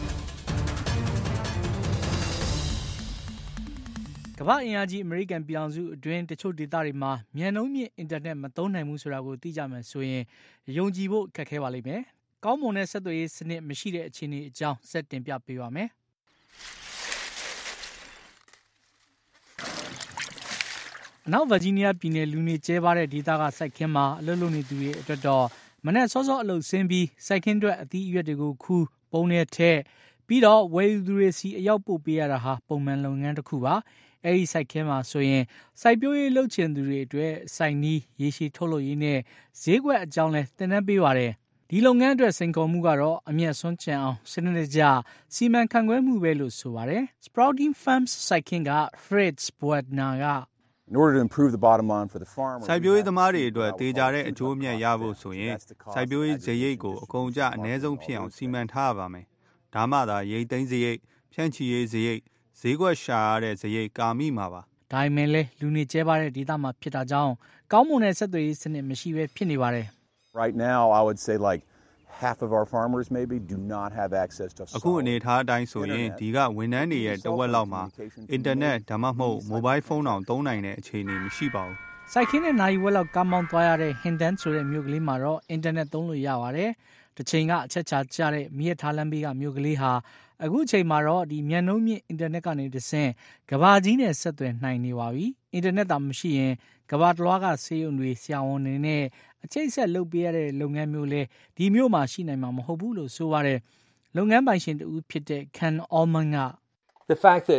ကမ္ဘာအင်အားကြီးအမေရိကန်ပြည်ထောင်စုအတွင်းတချို့ဒေသတွေမှာမြန်နှုန်းမြင့်အင်တာနက်မသုံးနိုင်ဘူးဆိုတာကိုသိကြမယ်ဆိုရင်ယုံကြည်ဖို့ခက်ခဲပါလိမ့်မယ်။ကောင်းမွန်တဲ့ဆက်သွယ်ရေးစနစ်မရှိတဲ့အခြေအနေအကြောင်းဆက်တင်ပြပေးပါမယ်။အနောက်ဗာဂျီးနီးယားပြည်နယ်လူနေကျဲပါတဲ့ဒေသကစိုက်ခင်းမှာအလုပ်လုပ်နေသူတွေအတွက်တော့မနက်စောစောအလုပ်ဆင်းပြီးစိုက်ခင်းအတွက်အသီးအရွက်တွေကိုခူးပုံးနဲ့ထည့်ပြီးတော့ဝယ်ယူသူတွေစီအရောက်ပို့ပေးရတာဟာပုံမှန်လုပ်ငန်းတစ်ခုပါအဲဒီစိုက်ခင်းမှာဆိုရင်စိုက်ပျိုးရေးလုပ်ချင်သူတွေအတွက်စိုက်နီးရေရှည်ထုတ်လုပ်ရေးနဲ့ဈေးကွက်အကြောင်းလဲသင်တန်းပေးပါတယ်ဒီလုပ်ငန်းအတွက်စိန်ခေါ်မှုကတော့အမြတ်စွန်းချန်အောင်စနစ်တကျစီမံခန့်ခွဲမှုပဲလို့ဆိုပါတယ် Sprouting Farms စိုက်ခင်းက Fritz Boedner က In order to improve the bottom line for the farmer စိုက်ပျိုးရေးသမားတွေအတွက်တေချာတဲ့အကျိုးအမြတ်ရဖို့ဆိုရင်စိုက်ပျိုးရေးစရိတ်ကိုအကုန်အကျအနည်းဆုံးဖြစ်အောင်စီမံထားရပါမယ်။ဒါမှသာရိတ်သိမ်းစရိတ်ဖြန့်ချီရေးစရိတ်ဈေးကွက်ရှာရတဲ့စရိတ်ကာမိမှာပါ။ဒါပေမဲ့လည်းလူနေကျဲပါတဲ့ဒေသမှာဖြစ်တာကြောင့်ကောင်းမွန်တဲ့ဆက်သွယ်ရေးစနစ်မရှိဘဲဖြစ်နေပါတယ်။ Right now I would say like half of our farmers maybe do not have access to အခုအနေထားအတိုင်းဆိုရင်ဒီကဝန်ထမ်းတွေရဲ့တဝက်လောက်မှာအင်တာနက်ဒါမှမဟုတ်မိုဘိုင်းဖုန်းတောင်သုံးနိုင်တဲ့အခြေအနေမရှိပါဘူး။စိုက်ခင်းနဲ့နိုင်ဝက်လောက်ကားမောင်းသွားရတဲ့ Hinton ဆိုတဲ့မြို့ကလေးမှာတော့အင်တာနက်သုံးလို့ရပါတယ်။တစ်ချိန်ကအချက်ချာကျတဲ့မြစ်ထားလမ်းဘေးကမြို့ကလေးဟာအခုချိန်မှာတော့ဒီမြန်နှုန်းမြင့်အင်တာနက်ကနေတဆင့်ကဘာကြီးနဲ့ဆက်သွယ်နိုင်နေပါပြီ။အင်တာနက်သာမရှိရင်ကဘာတလွားကဆေးရုံတွေဆရာဝန်တွေနဲ့အချိတ်ဆက်လုပ်ပေးရတဲ့လုပ်ငန်းမျိုးလဲဒီမျိုးမှာရှိနိုင်မှာမဟုတ်ဘူးလို့ဆိုပါတယ်။လုပ်ငန်းပိုင်ရှင်တူဖြစ်တဲ့ Ken Allman က The fact that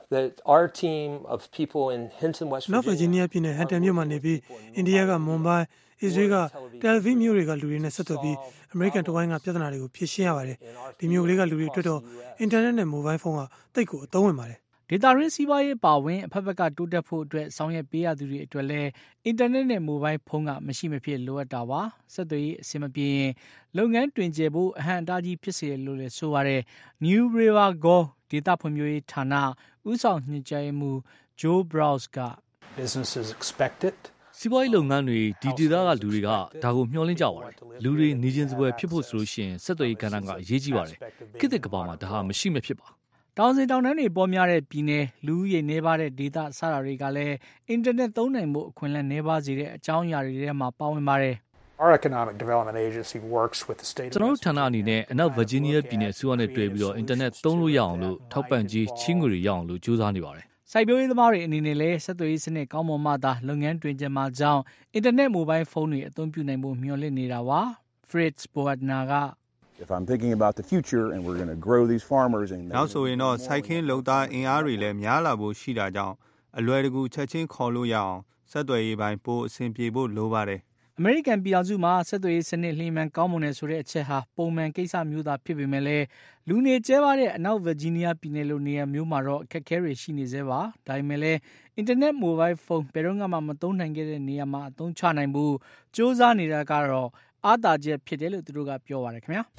our team of people in Hinton West Virginia ပြည်နယ် Hinton မြို့မှာနေပြီးအိန္ဒိယက Mumbai အစ္စရေးက Tel Aviv မြို့တွေကလူတွေနဲ့ဆက်သွယ်ပြီး American တဝိုင်းကပြဿနာတွေကိုဖြေရှင်းရပါတယ်ဒီမြို့ကလေးကလူတွေအတွက်တော့ Internet နဲ့ Mobile Phone ကတိတ်ကိုအသုံးဝင်ပါတယ်ဒေတာရင်းစီးပွားရေးပါဝင်အဖက်ဖက်ကတိုးတက်ဖို့အတွက်ဆောင်ရွက်ပေးရသူတွေအတွက်လည်းအင်တာနက်နဲ့မိုဘိုင်းဖုန်းကမရှိမဖြစ်လိုအပ်တာပါဆက်သွယ်ရေးအဆင်မပြေရင်လုပ်ငန်းတွင်ကျယ်ဖို့အဟန့်အတားကြီးဖြစ်စေလို့လည်းဆိုပါတယ် New River Go ဒေတာဖွံ့ဖြိုးရေးဌာနဦးဆောင်ညွှန်ကြားရေးမှူး Joe Browse က Businesses expected စီးပွားရေးလုပ်ငန်းတွေဒီဒေသကလူတွေကဒါကိုမျှော်လင့်ကြပါတယ်လူတွေနေချင်းစပွဲဖြစ်ဖို့ဆိုလို့ရှိရင်ဆက်သွယ်ရေးကဏ္ဍကအရေးကြီးပါတယ်ခေတ်သစ်ကမ္ဘာမှာဒါဟာမရှိမဖြစ်ပါတောင်စင်တောင်တန်းတွေပေါ်များတဲ့ပြည်နယ်လူဦးရေနှဲပါတဲ့ဒေသစတာတွေကလည်းအင်တာနက်သုံးနိုင်မှုအခွင့်အလမ်းနှဲပါစေတဲ့အကြောင်းအရာတွေထဲမှာပါဝင်ပါတယ် Our economic development agency works with the state ကျွန်တော်တို့ဌာနအနေနဲ့အနောက်ဗာဂျီးနီးယားပြည်နယ်အစိုးရနဲ့တွေ့ပြီးတော့အင်တာနက်သုံးလို့ရအောင်လို့ထောက်ပံ့ကြေးချင်းငွေတွေရအောင်လို့ကြိုးစားနေပါတယ်စိုက်ပျိုးရေးသမားတွေအနေနဲ့လည်းဆက်သွယ်ရေးစနစ်ကောင်းမွန်မှသာလုပ်ငန်းတွင်ကျယ်မှာကြောင်းအင်တာနက်မိုဘိုင်းဖုန်းတွေအသုံးပြုနိုင်ဖို့မျှော်လင့်နေတာပါ Fritz Boedner က If I'm thinking about the future and we're going to grow these farmers and နောက်ဆိုရင်တော့စိုက်ခင်းလုပ်သားအင်အားတွေလည်းများလာဖို့ရှိတာကြောင့်အလွယ်တကူချက်ချင်းခေါ်လို့ရအောင်ဆက်သွယ်ရေးပိုင်းပိုအဆင်ပြေဖို့လိုပါတယ်အမေရိကန်ပြည်ထောင်စုမှာဆက်သွယ်ရေးစနစ်လျင်မှန်ကောင်းမွန်တဲ့ဆိုတဲ့အချက်ဟာပုံမှန်ကိစ္စမျိုးသာဖြစ်ပေမဲ့လည်းလူနေကျဲပါတဲ့အနောက်ဗာဂျီးနီးယားပြည်နယ်လိုနေရာမျိုးမှာတော့အခက်အခဲတွေရှိနေသေးပါဒါပေမဲ့လည်းအင်တာနက်မိုဘိုင်းဖုန်းဘယ်တော့မှမသုံးနိုင်ခဲ့တဲ့နေရာမှာအသုံးချနိုင်ဖို့စ조사နေတာကတော့အားသာချက်ဖြစ်တယ်လို့သူတို့ကပြောပါတယ်ခင်ဗျာ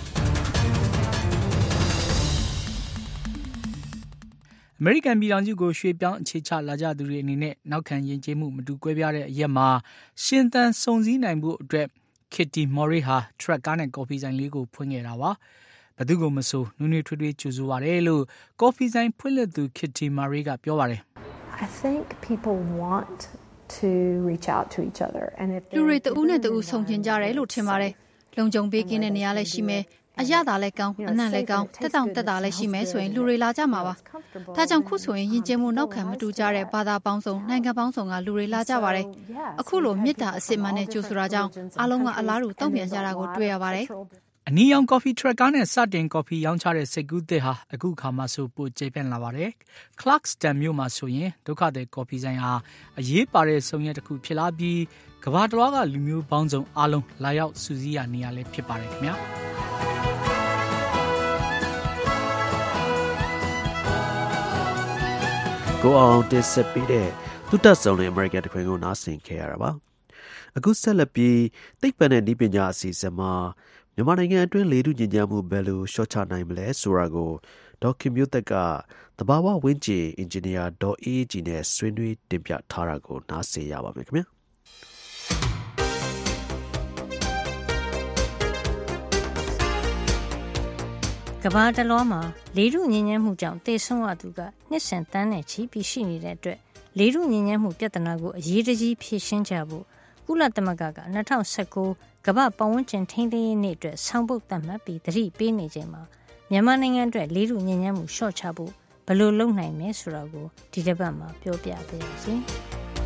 အမေရိကန်ပြည်ထောင်စုကိုရွှေ့ပြောင်းအခြေချလာကြသူတွေအနေနဲ့နောက်ခံယဉ်ကျေးမှုမတူကွဲပြားတဲ့အရက်မှာရှင်သန်စုံစည်းနိုင်ဖို့အတွက် Kitty Murray ဟာ truck ကားနဲ့ကော်ဖီဆိုင်လေးကိုဖွင့်ခဲ့တာပါဘယ်သူကိုမဆိုနူးနွေးထွေးထွေးကြိုဆိုပါတယ်လို့ကော်ဖီဆိုင်ဖွင့်လှစ်သူ Kitty Murray ကပြောပါတယ် I think people want to reach out to each other and if လူတွေတဦးနဲ့တဦးဆုံကျင်ကြတယ်လို့ထင်ပါတယ်လုံခြုံပေးကင်းတဲ့နေရာလည်းရှိမယ်အရသာလည်းကောင်းအနံ့လည်းကောင်းတက်တောင့်တက်တာလည်းရှိမယ်ဆိုရင်လူတွေလာကြမှာပါဒါကြောင့်ခုဆိုရင်ယဉ်ကျေးမှုနောက်ခံမတူကြတဲ့ဘာသာပေါင်းစုံနိုင်ငံပေါင်းစုံကလူတွေလာကြပါတယ်အခုလိုမေတ္တာအစစ်မှန်နဲ့ကြိုဆိုတာကြောင့်အားလုံးကအလားတူတုံ့ပြန်ကြတာကိုတွေ့ရပါတယ်အနီရောင်ကော်ဖီထရက်ကားနဲ့စတင်ကော်ဖီရောင်းချတဲ့စိတ်ကူးသစ်ဟာအခုခါမှဆိုပိုကျေပြန့်လာပါတယ် Clarkston မြို့မှာဆိုရင်ဒုက္ခသည်ကော်ဖီဆိုင်ဟာအရေးပါတဲ့ဆုံရက်တစ်ခုဖြစ်လာပြီးကမ္ဘာတစ်လွှားကလူမျိုးပေါင်းစုံအားလုံးလာရောက်စုစည်းရနေရလဲဖြစ်ပါတယ်ခင်ဗျာကိုအောင်တင်ဆက်ပေးတဲ့သူတက်ဆောင်တဲ့ American တခွင်ကိုနားဆင်ခဲ့ရတာပါအခုဆက်လက်ပြီးသိပ္ပံနဲ့နည်းပညာအစီအစဉ်မှာမြန်မာနိုင်ငံအတွင်းလေထုညစ်ညမ်းမှုဘယ်လိုရှော့ချနိုင်မလဲဆိုတာကိုဒေါက်ခင်မျိုးသက်ကသဘာဝဝန်းကျင်အင်ဂျင်နီယာဒေါ်အေးကြီးနဲ့ဆွေးနွေးတင်ပြထားတာကိုနားဆင်ရပါမယ်ခင်ဗျာကမ္ဘာတလွှားမှာလေထုညစ်ညမ်းမှုကြောင့်သေဆုံးရသူကနှစ်စဉ်တန်းနဲ့ချီပြီးရှိနေတဲ့အတွက်လေထုညစ်ညမ်းမှုပြဿနာကိုအရေးတကြီးဖြေရှင်းကြဖို့ကုလသမဂ္ဂက2019ကမ္ဘာပတ်ဝန်းကျင်ထိန်းသိမ်းရေးနေ့အတွက်ဆောင်ပုဒ်သတ်မှတ်ပြီးသတိပေးနေချိန်မှာမြန်မာနိုင်ငံအတွက်လေထုညစ်ညမ်းမှုလျှော့ချဖို့ဘယ်လိုလုပ်နိုင်မလဲဆိုတာကိုဒီတစ်ပတ်မှာပြောပြပေးပါမယ်။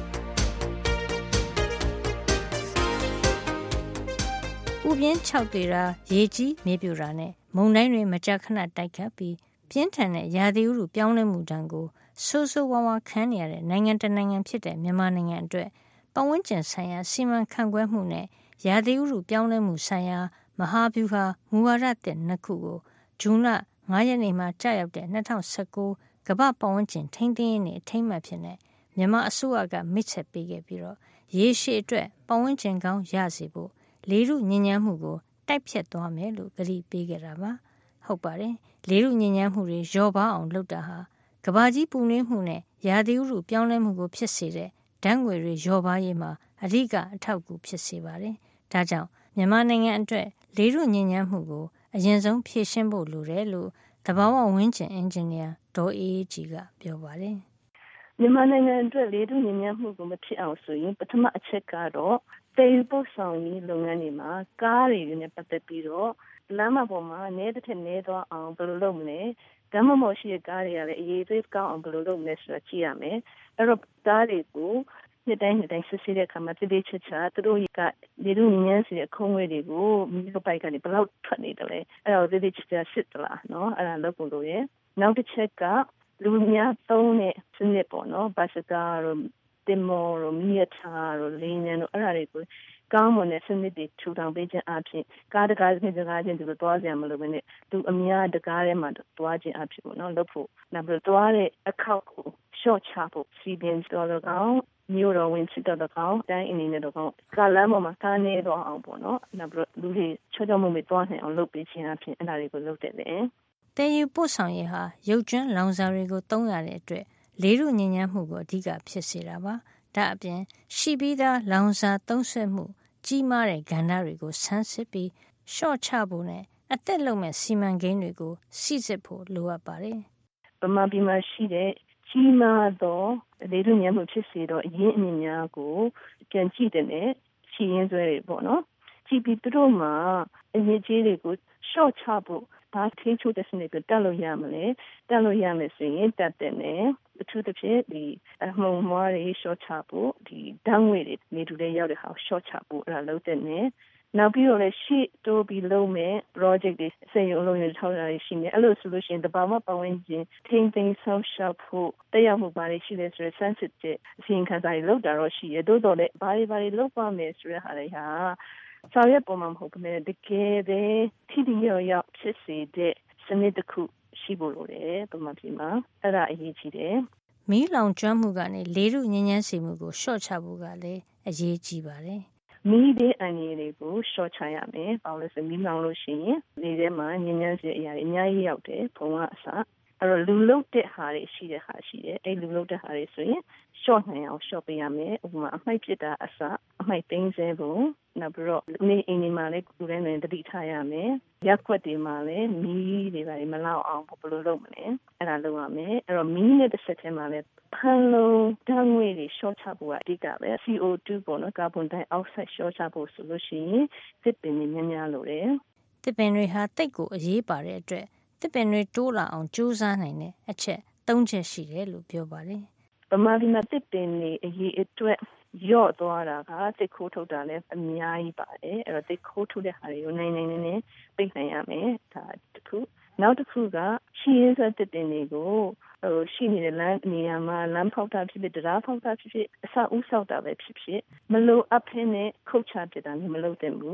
ဥပြင်း6တွေရာရေကြီးမြေပြိုတာနဲ့မုန်တိုင်းတွေမကြာခဏတိုက်ခတ်ပြီးပြင်းထန်တဲ့ရာသီဥတုပြောင်းလဲမှုတန်းကိုဆိုးဆိုးဝါးဝါခံနေရတဲ့နိုင်ငံတနိုင်ငံဖြစ်တဲ့မြန်မာနိုင်ငံအတွက်ပတ်ဝန်းကျင်ဆိုင်ရာစီမံခန့်ခွဲမှုနဲ့ရာသီဥတုပြောင်းလဲမှုဆိုင်ရာမဟာဗျူဟာမူဝါဒသစ်နှစ်ခုကိုဇွန်လ9 ရက်နေ့မှာကြာရောက်တဲ့2019ကမ္ဘာပတ်ဝန်းကျင်ထိန်းသိမ်းရေးနေ့အထိမ်းအမှတ်ဖြစ်တဲ့မြန်မာအစိုးရကမိတ်ဆက်ပေးခဲ့ပြီးတော့ရေရှည်အတွက်ပတ်ဝန်းကျင်ကောင်းရစေဖို့လေထုညစ်ညမ်းမှုကိုတိုက်ဖြတ်သွားမယ်လို့ကတိပေးခဲ့တာပါဟုတ်ပါတယ်လေထုညစ်ညမ်းမှုတွေလျော့ပါအောင်လုပ်တာဟာကမ္ဘာကြီးပူနွေးမှုနဲ့ရာသီဥတုပြောင်းလဲမှုကိုဖြစ်စေတဲ့ဓာတ်ငွေတွေလျော့ပါရေးမှာအဓိကအထောက်အကူဖြစ်စေပါတယ်ဒါကြောင့်မြန်မာနိုင်ငံအတွက်လေထုညစ်ညမ်းမှုကိုအရင်ဆုံးဖြေရှင်းဖို့လိုတယ်လို့သဘာဝဝန်းကျင်အင်ဂျင်နီယာဒေါ်အေးကြီးကပြောပါတယ်မြန်မာနိုင်ငံအတွက်လေထုညစ်ညမ်းမှုကိုမဖြစ်အောင်ဆိုရင်ပထမအချက်ကတော့တည်ယူပို့ဆောင်ရေးလုပ်ငန်းတွေမှာကားတွေနဲ့ပတ်သက်ပြီးတော့လမ်းမပေါ်မှာနဲတစ်ထက်နဲသွားအောင်ဘယ်လိုလုပ်မလဲဓမ္မမော်ရှိတဲ့ကားတွေကလည်းအရေးသေးကောင်းအောင်ဘယ်လိုလုပ်မလဲဆိုတာကြည့်ရမယ်အဲ့တော့ကားတွေကိုနှစ်တိုင်းစစ်ဆေးတဲ့အခါမှာတည်တည်ချာချာသူတို့ကလေထုညစ်ညမ်းစေတဲ့ခုံးဝဲတွေကိုမိဘပိုက်ကနေဘယ်လောက်ထွက်နေတယ်လဲအဲ့တော့တည်တည်ချာချာစစ်သလားနော်အဲ့ဒါလုပ်ဖို့လိုရဲ့နောက်တစ်ချက်ကလူများသုံးတဲ့စနစ်ပေါ့နော်ဘတ်စကားတို့တင်မော်တို့မီးရထားတို့လင်းနေတို့အဲ့ဒါတွေကိုကောင်းမွန်တဲ့စနစ်တွေထူထောင်ပေးခြင်းအပြင်ကားတကားချင်းသူတို့သွားကြမလို့ပဲနဲ့သူအများတကားထဲမှာသွားခြင်းအဖြစ်ပေါ့နော်လုပ်ဖို့နောက်ပြီးသွားတဲ့အခောက်ကိုရှော့ချဖို့စီးပြန်တော်ကောင်မျိုးတော်ဝင်စစ်တော်ကောင်တိုင်းအနေနဲ့တော့ကားလမ်းပေါ်မှာကားနေတော့အောင်ပေါ့နော်နောက်ပြီးလူတွေချောချောမွေ့မွေ့သွားနိုင်အောင်လုပ်ပေးခြင်းအပြင်အဲ့ဒါတွေကိုလုပ်တဲ့လေတည်ယူပို့ဆောင်ရေးဟာရုပ်ကျွမ်းလောင်စာတွေကိုသုံးရတဲ့အတွက်လေထုညစ်ညမ်းမှုကိုအဓိကဖြစ်စေတာပါဒါအပြင်ရှိပြီးသားလောင်စာသုံးစွဲမှုကြီးမားတဲ့ကဏ္ဍတွေကိုဆန်းစစ်ပြီးရှော့ချဖို့နဲ့အသက်လုံမဲ့စီမံကိန်းတွေကိုစိစစ်ဖို့လိုအပ်ပါတယ်ဗမာပြည်မှာရှိတဲ့ကြီးမားသောလေထုညစ်ညမ်းမှုဖြစ်စေတော့အရင်းအမြစ်များကိုပြန်ကြည့်တဲ့ရှိရင်းစွဲတွေပေါ့နော်ကြည့်ပြီးသူတို့မှာအရင်းကြီးတွေကိုရှော့ချဖို့ဘာထိချိုးတဲ့စနစ်ကိုတက်လို့ရမလဲတက်လို့ရမယ်ဆိုရင်တက်တဲ့နဲ့အထူးသဖြင့်ဒီအမှုံမွားတွေရှော့ချဖို့ဒီဓာတ်ငွေတွေနေတူတဲ့ရောက်တဲ့ဟာရှော့ချဖို့အဲ့ဒါလုပ်တဲ့နဲ့နောက်ပြီးတော့လည်းရှေ့တိုးပြီးလုပ်မယ် project တွေစေရုံလုံးတွေထောက်ရရှိနေအဲ့လိုဆိုလို့ရှိရင်တဘာမှပတ်ဝန်းကျင်ထိန်းသိမ်းဆောင်ရှောက်ဖို့တရားမှုပါရှိတယ်ဆိုရယ် sensitive အစီရင်ခံစာတွေလုပ်တာတော့ရှိရတိုးတော်လည်းဘာတွေလုပ်ပါမယ်ဆိုတဲ့ဟာတွေဟာဆောင်ရွက်ပေါ်မှာမဟုတ်ဘူးတကယ်ပဲထိတိရောက်ဖြစ်စေတဲ့စနစ်တစ်ခုရှိဖို့လိုတယ်ပုံမှန်ပြည်မှာအဲ့ဒါအရေးကြီးတယ်မီးလောင်ကျွမ်းမှုကနေလေထုညစ်ညမ်းစေမှုကိုရှော့ချဖို့ကလည်းအရေးကြီးပါတယ်မီးတဲ့အန်ရည်တွေကိုရှော့ချရမယ်။ဘာလို့လဲဆိုမီးလောင်လို့ရှိရင်လေထဲမှာညဉ့်ညမ်းစေအရာတွေအများကြီးရောက်တယ်။ဖုံကအစအဲ့တော့လူလုတ်တဲ့ဟာတွေရှိတယ်။အဲ့လူလုတ်တဲ့ဟာတွေဆိုရင်ရှော့နိုင်အောင်ရှော့ပေးရမယ်။ဥပမာအမှိုက်ဖြစ်တာအစအမှိုက်သိမ်းစေဖို့နောက်ပြီးတော့နေအိမ်တွေမှာလည်းလူတိုင်းလည်းတတိထားရမယ်။ရက်ွက်တွေမှာလည်းမီးတွေပါမလောက်အောင်ဘယ်လိုလုပ်မလဲ။အဲ့ဒါလုပ်ရမယ်။အဲ့တော့မီးနဲ့တစ်ဆက်တည်းမှာလည်းဖန်လုံးဓာတ်ငွေတွေရှော့ချဖို့အဓိကပဲ CO2 ပေါ့နော်ကာဗွန်ဒိုင်အောက်ဆိုက်ရှော့ချဖို့ဆိုလို့ရှိရင်သစ်ပင်တွေများလို့တယ်သစ်ပင်တွေဟာတိတ်ကိုအရေးပါတဲ့အတွက်သစ်ပင်တွေတိုးလာအောင်ကြိုးစားနိုင်တဲ့အချက်၃ချက်ရှိတယ်လို့ပြောပါတယ်ဗမာပြည်မှာသစ်ပင်တွေအရေးအတွက်ရော့သွားတာကတစ်ခိုးထုတ်တာလည်းအများကြီးပါတယ်အဲ့တော့တစ်ခိုးထုတ်တဲ့ဟာတွေကိုနိုင်နေပိတ်နိုင်ရမယ်ဒါတစ်ခုနောက်တစ်ခုကရှိရင်းစသစ်ပင်တွေကိုရှိနေတဲ့လမ်းနေရာမှာလမ်းဖောက်တာဖြစ်ဖြစ်တရားဖောက်တာဖြစ်ဖြစ်အဆောက်အဦဆောက်တာပဲဖြစ်ဖြစ်မလိုအပ်ဖင်းနဲ့ခုတ်ချပစ်တာမျိုးမလုပ်သင့်ဘူး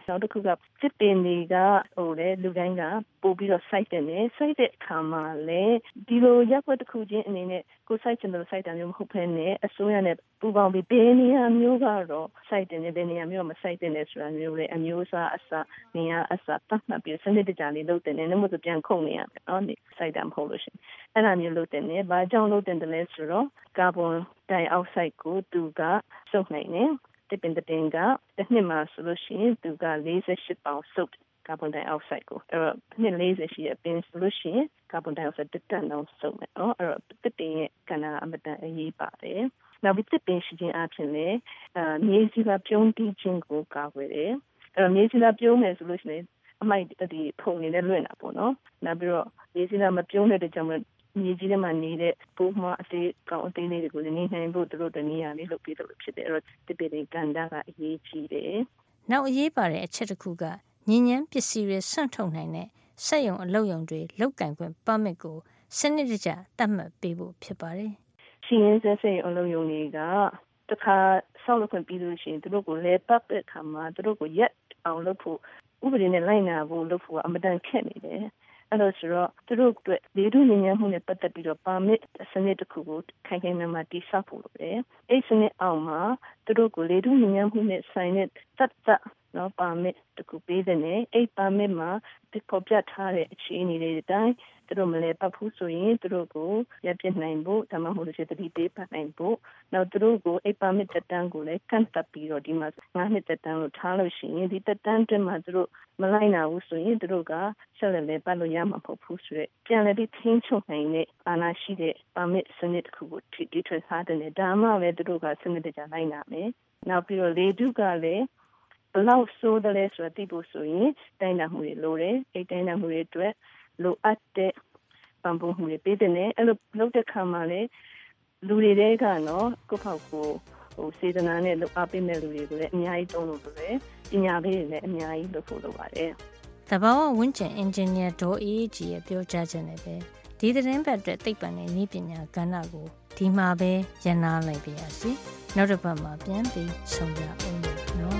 နောက်တစ်ခုကစစ်ပင်တွေကလေလူတိုင်းကပို့ပြီးတော့စိုက်တယ်နဲ့စိုက်တဲ့အခါမှာလေဒီလိုရက်ွက်တစ်ခုချင်းအနေနဲ့ကိုစိုက်ချင်လို့စိုက်တာမျိုးမဟုတ်ဘဲနဲ့အစိုးရနဲ့ပူးပေါင်းပြီးဘယ်နေရာမျိုးကတော့စိုက်တယ်နဲ့ဘယ်နေရာမျိုးမစိုက်တယ်နဲ့ဆိုတာမျိုးလေအမျိုးအစားအစနေရာအစတတ်မှတ်ပြီးစနစ်တကျလေးလုပ်တယ်နဲ့နှုတ်ဆိုပြန်ခုန်နေရမယ်နော်စိုက်တာမဟုတ်လို့ရှိရင်အဲ့ဒါမျိုးလုပ်တယ်နဲ့ဘာကြောင့်လုပ်တယ်လဲဆိုတော့ကာဗွန်ဒိုင်အောက်ဆိုက်ကိုသူကစုပ်နိုင်တယ်တစ်ပင်တစ်ပင်ကတစ်နှစ်မှာဆိုလို့ရှိရင်သူက48ပေါင်စုပ်ကာဗွန်ဒိုင်အောက်ဆိုက်ကိုအဲ့တော့နှစ်40ရှိတဲ့ပင်ဆိုလို့ရှိရင်ကာဗွန်ဒိုင်အောက်ဆိုက်တစ်တန်လုံးစုပ်မယ်နော်အဲ့တော့တစ်ပင်ရဲ့ကဏ္ဍအမတန်အရေးပါတယ်နောက်ပြီးတစ်ပင်ရှိခြင်းအပြင်လေမြေစီလာပြုံးတီးခြင်းကိုကာကွယ်တယ်အဲ့တော့မြေစီလာပြုံးမယ်ဆိုလို့ရှိရင်အမိုက်ဒီဖုန်နေတဲ့လွင့်တာပေါ့နော်နောက်ပြီးတော့မြေစီလာမပြုံးတဲ့ကြောင့်မြေကြီးထဲမှာနေတဲ့ပိုးမအသေးကောင်းအသေးလေးတွေကိုနေနိုင်ဖို့တို့တနည်းအားလေးလုပ်ပြီးတော့ဖြစ်တယ်အဲ့တော့တစ်ပင်ကဏ္ဍကအရေးကြီးတယ်နောက်အရေးပါတဲ့အချက်တစ်ခုကညဉ့်ဉန်းပစ္စည်းတွေဆွန့်ထုတ်နိုင်တဲ့စက်ရုံအလုပ်ရုံတွေလောက်ကင်ခွင့်ပါမစ်ကိုစနစ်တကျသတ်မှတ်ပေးဖို့ဖြစ်ပါတယ်ရှင်ရင်စက်ရုံအလုပ်ရုံတွေကတခါဆောက်လုပ်ခွင့်ပြီးလို့ရှိရင်တို့ကိုလဲပတ်တဲ့အခါမှာတို့ကိုရက်အောင်လုပ်ဖို့ဥပဒေနဲ့လိုက်နာဖို့လုပ်ဖို့အမတန်ခက်နေတယ်အဲ့လိုဆိုတော့သူတို့အတွက်လေထုညဉ့်ဉန်းမှုနဲ့ပတ်သက်ပြီးတော့ပါမစ်စနစ်တစ်ခုကိုခိုင်ခိုင်မာမာတည်ဆောက်ဖို့လိုတယ်အဲ့စနစ်အောင်မှာသူတို့ကိုလေထုညဉ့်ဉန်းမှုနဲ့ဆိုင်တဲ့သက်နော်ပါမစ်တစ်ခုပေးတဲ့နဲ့အဲ့ပါမစ်မှာဒီပေါ်ပြထားတဲ့အခြေအနေတွေအတိုင်းသူတို့မလဲပတ်ဖို့ဆိုရင်သူတို့ကိုရပ်ပြနိုင်ဖို့ဒါမှမဟုတ်လို့ရှိရင်တတိပေးပတ်နိုင်ဖို့နောက်သူတို့ကိုအဲ့ပါမစ်တက်တန်းကိုလည်းကန့်သတ်ပြီးတော့ဒီမှာ9နှစ်တက်တန်းလို့ထားလို့ရှိရင်ဒီတက်တန်းအတွင်းမှာသူတို့မလိုက်နိုင်ဘူးဆိုရင်သူတို့ကဆက်လက်လဲပတ်လို့ရမှာမဟုတ်ဘူးဆိုတော့ပြန်လည်ပြီးထိန်းချုပ်နိုင်တဲ့အာဏာရှိတဲ့ပါမစ်စနစ်တစ်ခုကိုတီထွင်ထားတဲ့ဒါမှပဲသူတို့ကစနစ်တကျလိုက်နာမယ်နောက်ပြီးတော့လေတုကလည်းဘလောက်ဆိုးတယ်လဲဆိုတာသိဖို့ဆိုရင်တိုင်းတာမှုတွေလိုတယ်အဲ့တိုင်းတာမှုတွေအတွက်လိုအပ်တဲ့ပံ့ပိုးမှုတွေပေးတဲ့နဲ့အဲ့လိုလုပ်တဲ့ခါမှာလေလူတွေကနော်ကိုယ့်ဖောက်ကိုစေတနာနဲ့လုပ်အားပေးမဲ့လူတွေကိုလည်းအများကြီးတုံးလို့ပဲပညာပေးတွေလည်းအများကြီးလုပ်ဖို့လုပ်ပါတယ်သဘာဝဝန်းကျင်အင်ဂျင်နီယာဒေါ်အေးကြီးရဲ့ပြောကြားချက်နဲ့ပဲဒီသတင်းပတ်အတွက်သိပ္ပံနဲ့နည်းပညာကဏ္ဍကိုဒီမှာပဲရန်နာလိုက်ပါရစေနောက်တစ်ပတ်မှာပြန်ပြီးဆုံရအောင်နော်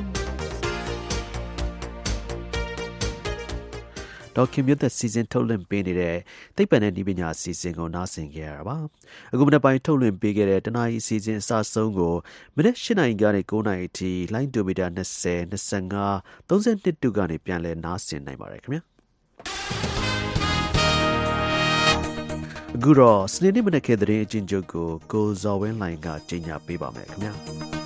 ဒေါက်ခင်မြတ်တဲ့စီစဉ်ထုတ်လွှင့်ပေးနေတဲ့သိပ္ပံနဲ့နည်းပညာအစီအစဉ်ကိုနားဆင်ကြရတာပါအခုမနေ့ပိုင်းထုတ်လွှင့်ပေးခဲ့တဲ့တနားရီအစီအစဉ်အစဆုံးကိုမနေ့၈နာရီကနေ9နာရီအထိလိုင်းဒိုမီတာ20 25 32တုကနေပြန်လည်နားဆင်နိုင်ပါတယ်ခင်ဗျာအခုတော့စနေနေ့မနက်ခင်းသတင်းအကျဉ်းချုပ်ကိုဇော်ဝင်းလိုင်ကကြီးညာပေးပါမယ်ခင်ဗျာ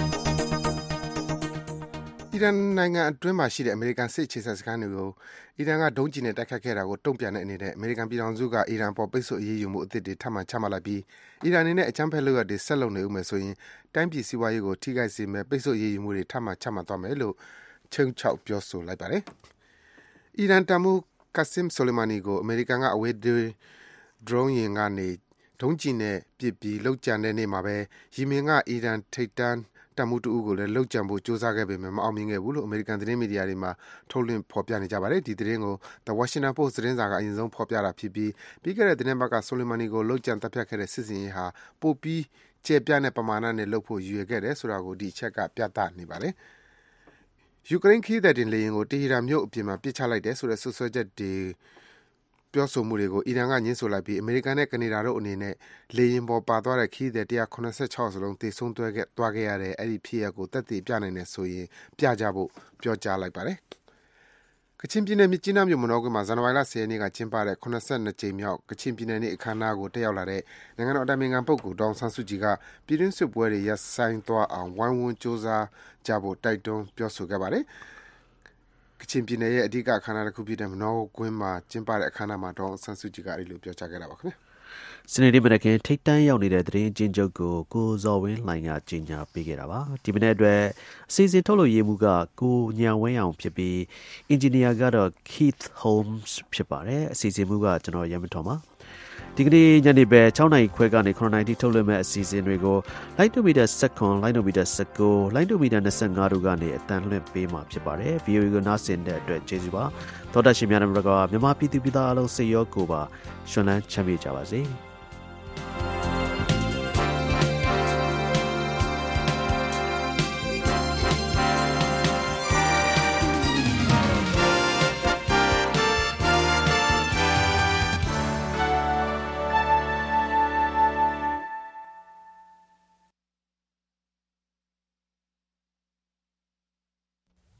အီရန်နိုင်ငံအတွင်းမှာရှိတဲ့အမေရိကန်စစ်အခြေစိုက်စခန်းတွေကိုအီရန်ကဒုံးကျည်နဲ့တိုက်ခတ်ခဲ့တာကိုတုံ့ပြန်တဲ့အနေနဲ့အမေရိကန်ပြည်ထောင်စုကအီရန်ပေါ်ပိတ်ဆို့အရေးယူမှုအသစ်တွေထပ်မံချမှတ်လိုက်ပြီးအီရန်အနေနဲ့အကြမ်းဖက်လုပ်ရပ်တွေဆက်လုပ်နေဦးမယ်ဆိုရင်တိုင်းပြည်စီးပွားရေးကိုထိခိုက်စေမယ့်ပိတ်ဆို့အရေးယူမှုတွေထပ်မံချမှတ်သွားမယ်လို့ချုံချောက်ပြောဆိုလိုက်ပါတယ်။အီရန်တပ်မှူး Qasem Soleimani ကိုအမေရိကန်ကအဝေးဒရုန်းယာဉ်ကနေဒုံးကျည်နဲ့ပစ်ပြီးလှုပ်ကြံတဲ့နေ့မှာပဲယီမင်ကအီရန်ထိပ်တန်းတပ်မှုတူကိုလည်းလှုပ်ကြံဖို့ကြိုးစားခဲ့ပေမဲ့မအောင်မြင်ခဲ့ဘူးလို့အမေရိကန်သတင်းမီဒီယာတွေမှာထုတ်လွှင့်ဖော်ပြနေကြပါတယ်ဒီသတင်းကို The Washington Post သတင်းစာကအရင်ဆုံးဖော်ပြတာဖြစ်ပြီးပြီးခဲ့တဲ့သတင်းပတ်က Soleimani ကိုလှုပ်ကြံတပ်ဖြတ်ခဲ့တဲ့စစ်စင်ရေးဟာပိုပြီးကျေပြန့်တဲ့ပမာဏနဲ့လှုပ်ဖို့ရည်ရွယ်ခဲ့တယ်ဆိုတာကိုဒီအချက်ကပြသနေပါတယ်ယူကရိန်းခီးတဲ့တင်လေယာဉ်ကိုတီဟီရန်မြို့အပြင်မှာပစ်ချလိုက်တယ်ဆိုတဲ့ဆွဆွဲချက်တွေပြောဆိုမှုတွေကိုအီရန်ကညှင်းဆိုလိုက်ပြီးအမေရိကန်နဲ့ကနေဒါတို့အနေနဲ့လေယာဉ်ပေါ်ပါသွားတဲ့ခီးတဲ့186စလုံးသေဆုံးသွားခဲ့ရတဲ့အဲ့ဒီဖြစ်ရပ်ကိုသက်သေပြနိုင်တယ်ဆိုရင်ပြကြဖို့ပြောကြားလိုက်ပါတယ်။ကချင်ပြည်နယ်မြစ်ကြီးနားမြို့မနောကွင်းမှာဇန်နဝါရီလ10ရက်နေ့ကကျင်းပတဲ့82ကြိမ်မြောက်ကချင်ပြည်နယ်နေ့အခမ်းအနားကိုတက်ရောက်လာတဲ့နိုင်ငံတော်အတိုင်ပင်ခံပုဂ္ဂိုလ်ဒေါအောင်ဆန်းစုကြည်ကပြည်တွင်းစစ်ပွဲတွေရပ်ဆိုင်းသွားအောင်ဝိုင်းဝန်းကြိုးစားကြဖို့တိုက်တွန်းပြောဆိုခဲ့ပါတယ်။ကချင်ပြည်နယ်ရဲ့အဓိကအခမ်းအနားတစ်ခုဖြစ်တဲ့မနောကွင်းမှာကျင်းပတဲ့အခမ်းအနားမှာဒေါအောင်ဆန်းစုကြည်ကအဲဒီလိုပြောကြားခဲ့တာပါခင်ဗျာစနေနေ့မနက်ခင်းထိပ်တန်းရောက်နေတဲ့သတင်းချင်းချုပ်ကိုဇော်ဝင်းလှိုင်ကကြီးညာပေးခဲ့တာပါဒီမနေ့အတွက်အစီအစဉ်ထုတ်လို့ရေးမှုကကိုညံဝင်းအောင်ဖြစ်ပြီးအင်ဂျင်နီယာကတော့ Keith Holmes ဖြစ်ပါတယ်အစီအစဉ်မှုကကျွန်တော်ရမ်းမထော်ပါဒီကနေ့ညနေပဲ6နာရီခွဲကနေ9နာရီထုတ်လွှင့်မဲ့အစီအစဉ်တွေကိုလိုင်းဒိုမီတာ7လိုင်းဒိုမီတာ19လိုင်းဒိုမီတာ25တို့ကနေအတန်းလွှင့်ပေးမှာဖြစ်ပါတယ် VOE ကိုနားဆင်တဲ့အတွက်ကျေးဇူးပါသောတာရှင်များတို့ကမြန်မာပြည်သူပြည်သားအလုံးစိတ်ရောကိုယ်ပါရှင်လန်းချမ်းမြေ့ကြပါစေ။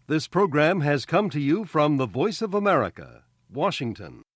This program has come to you from the Voice of America, Washington.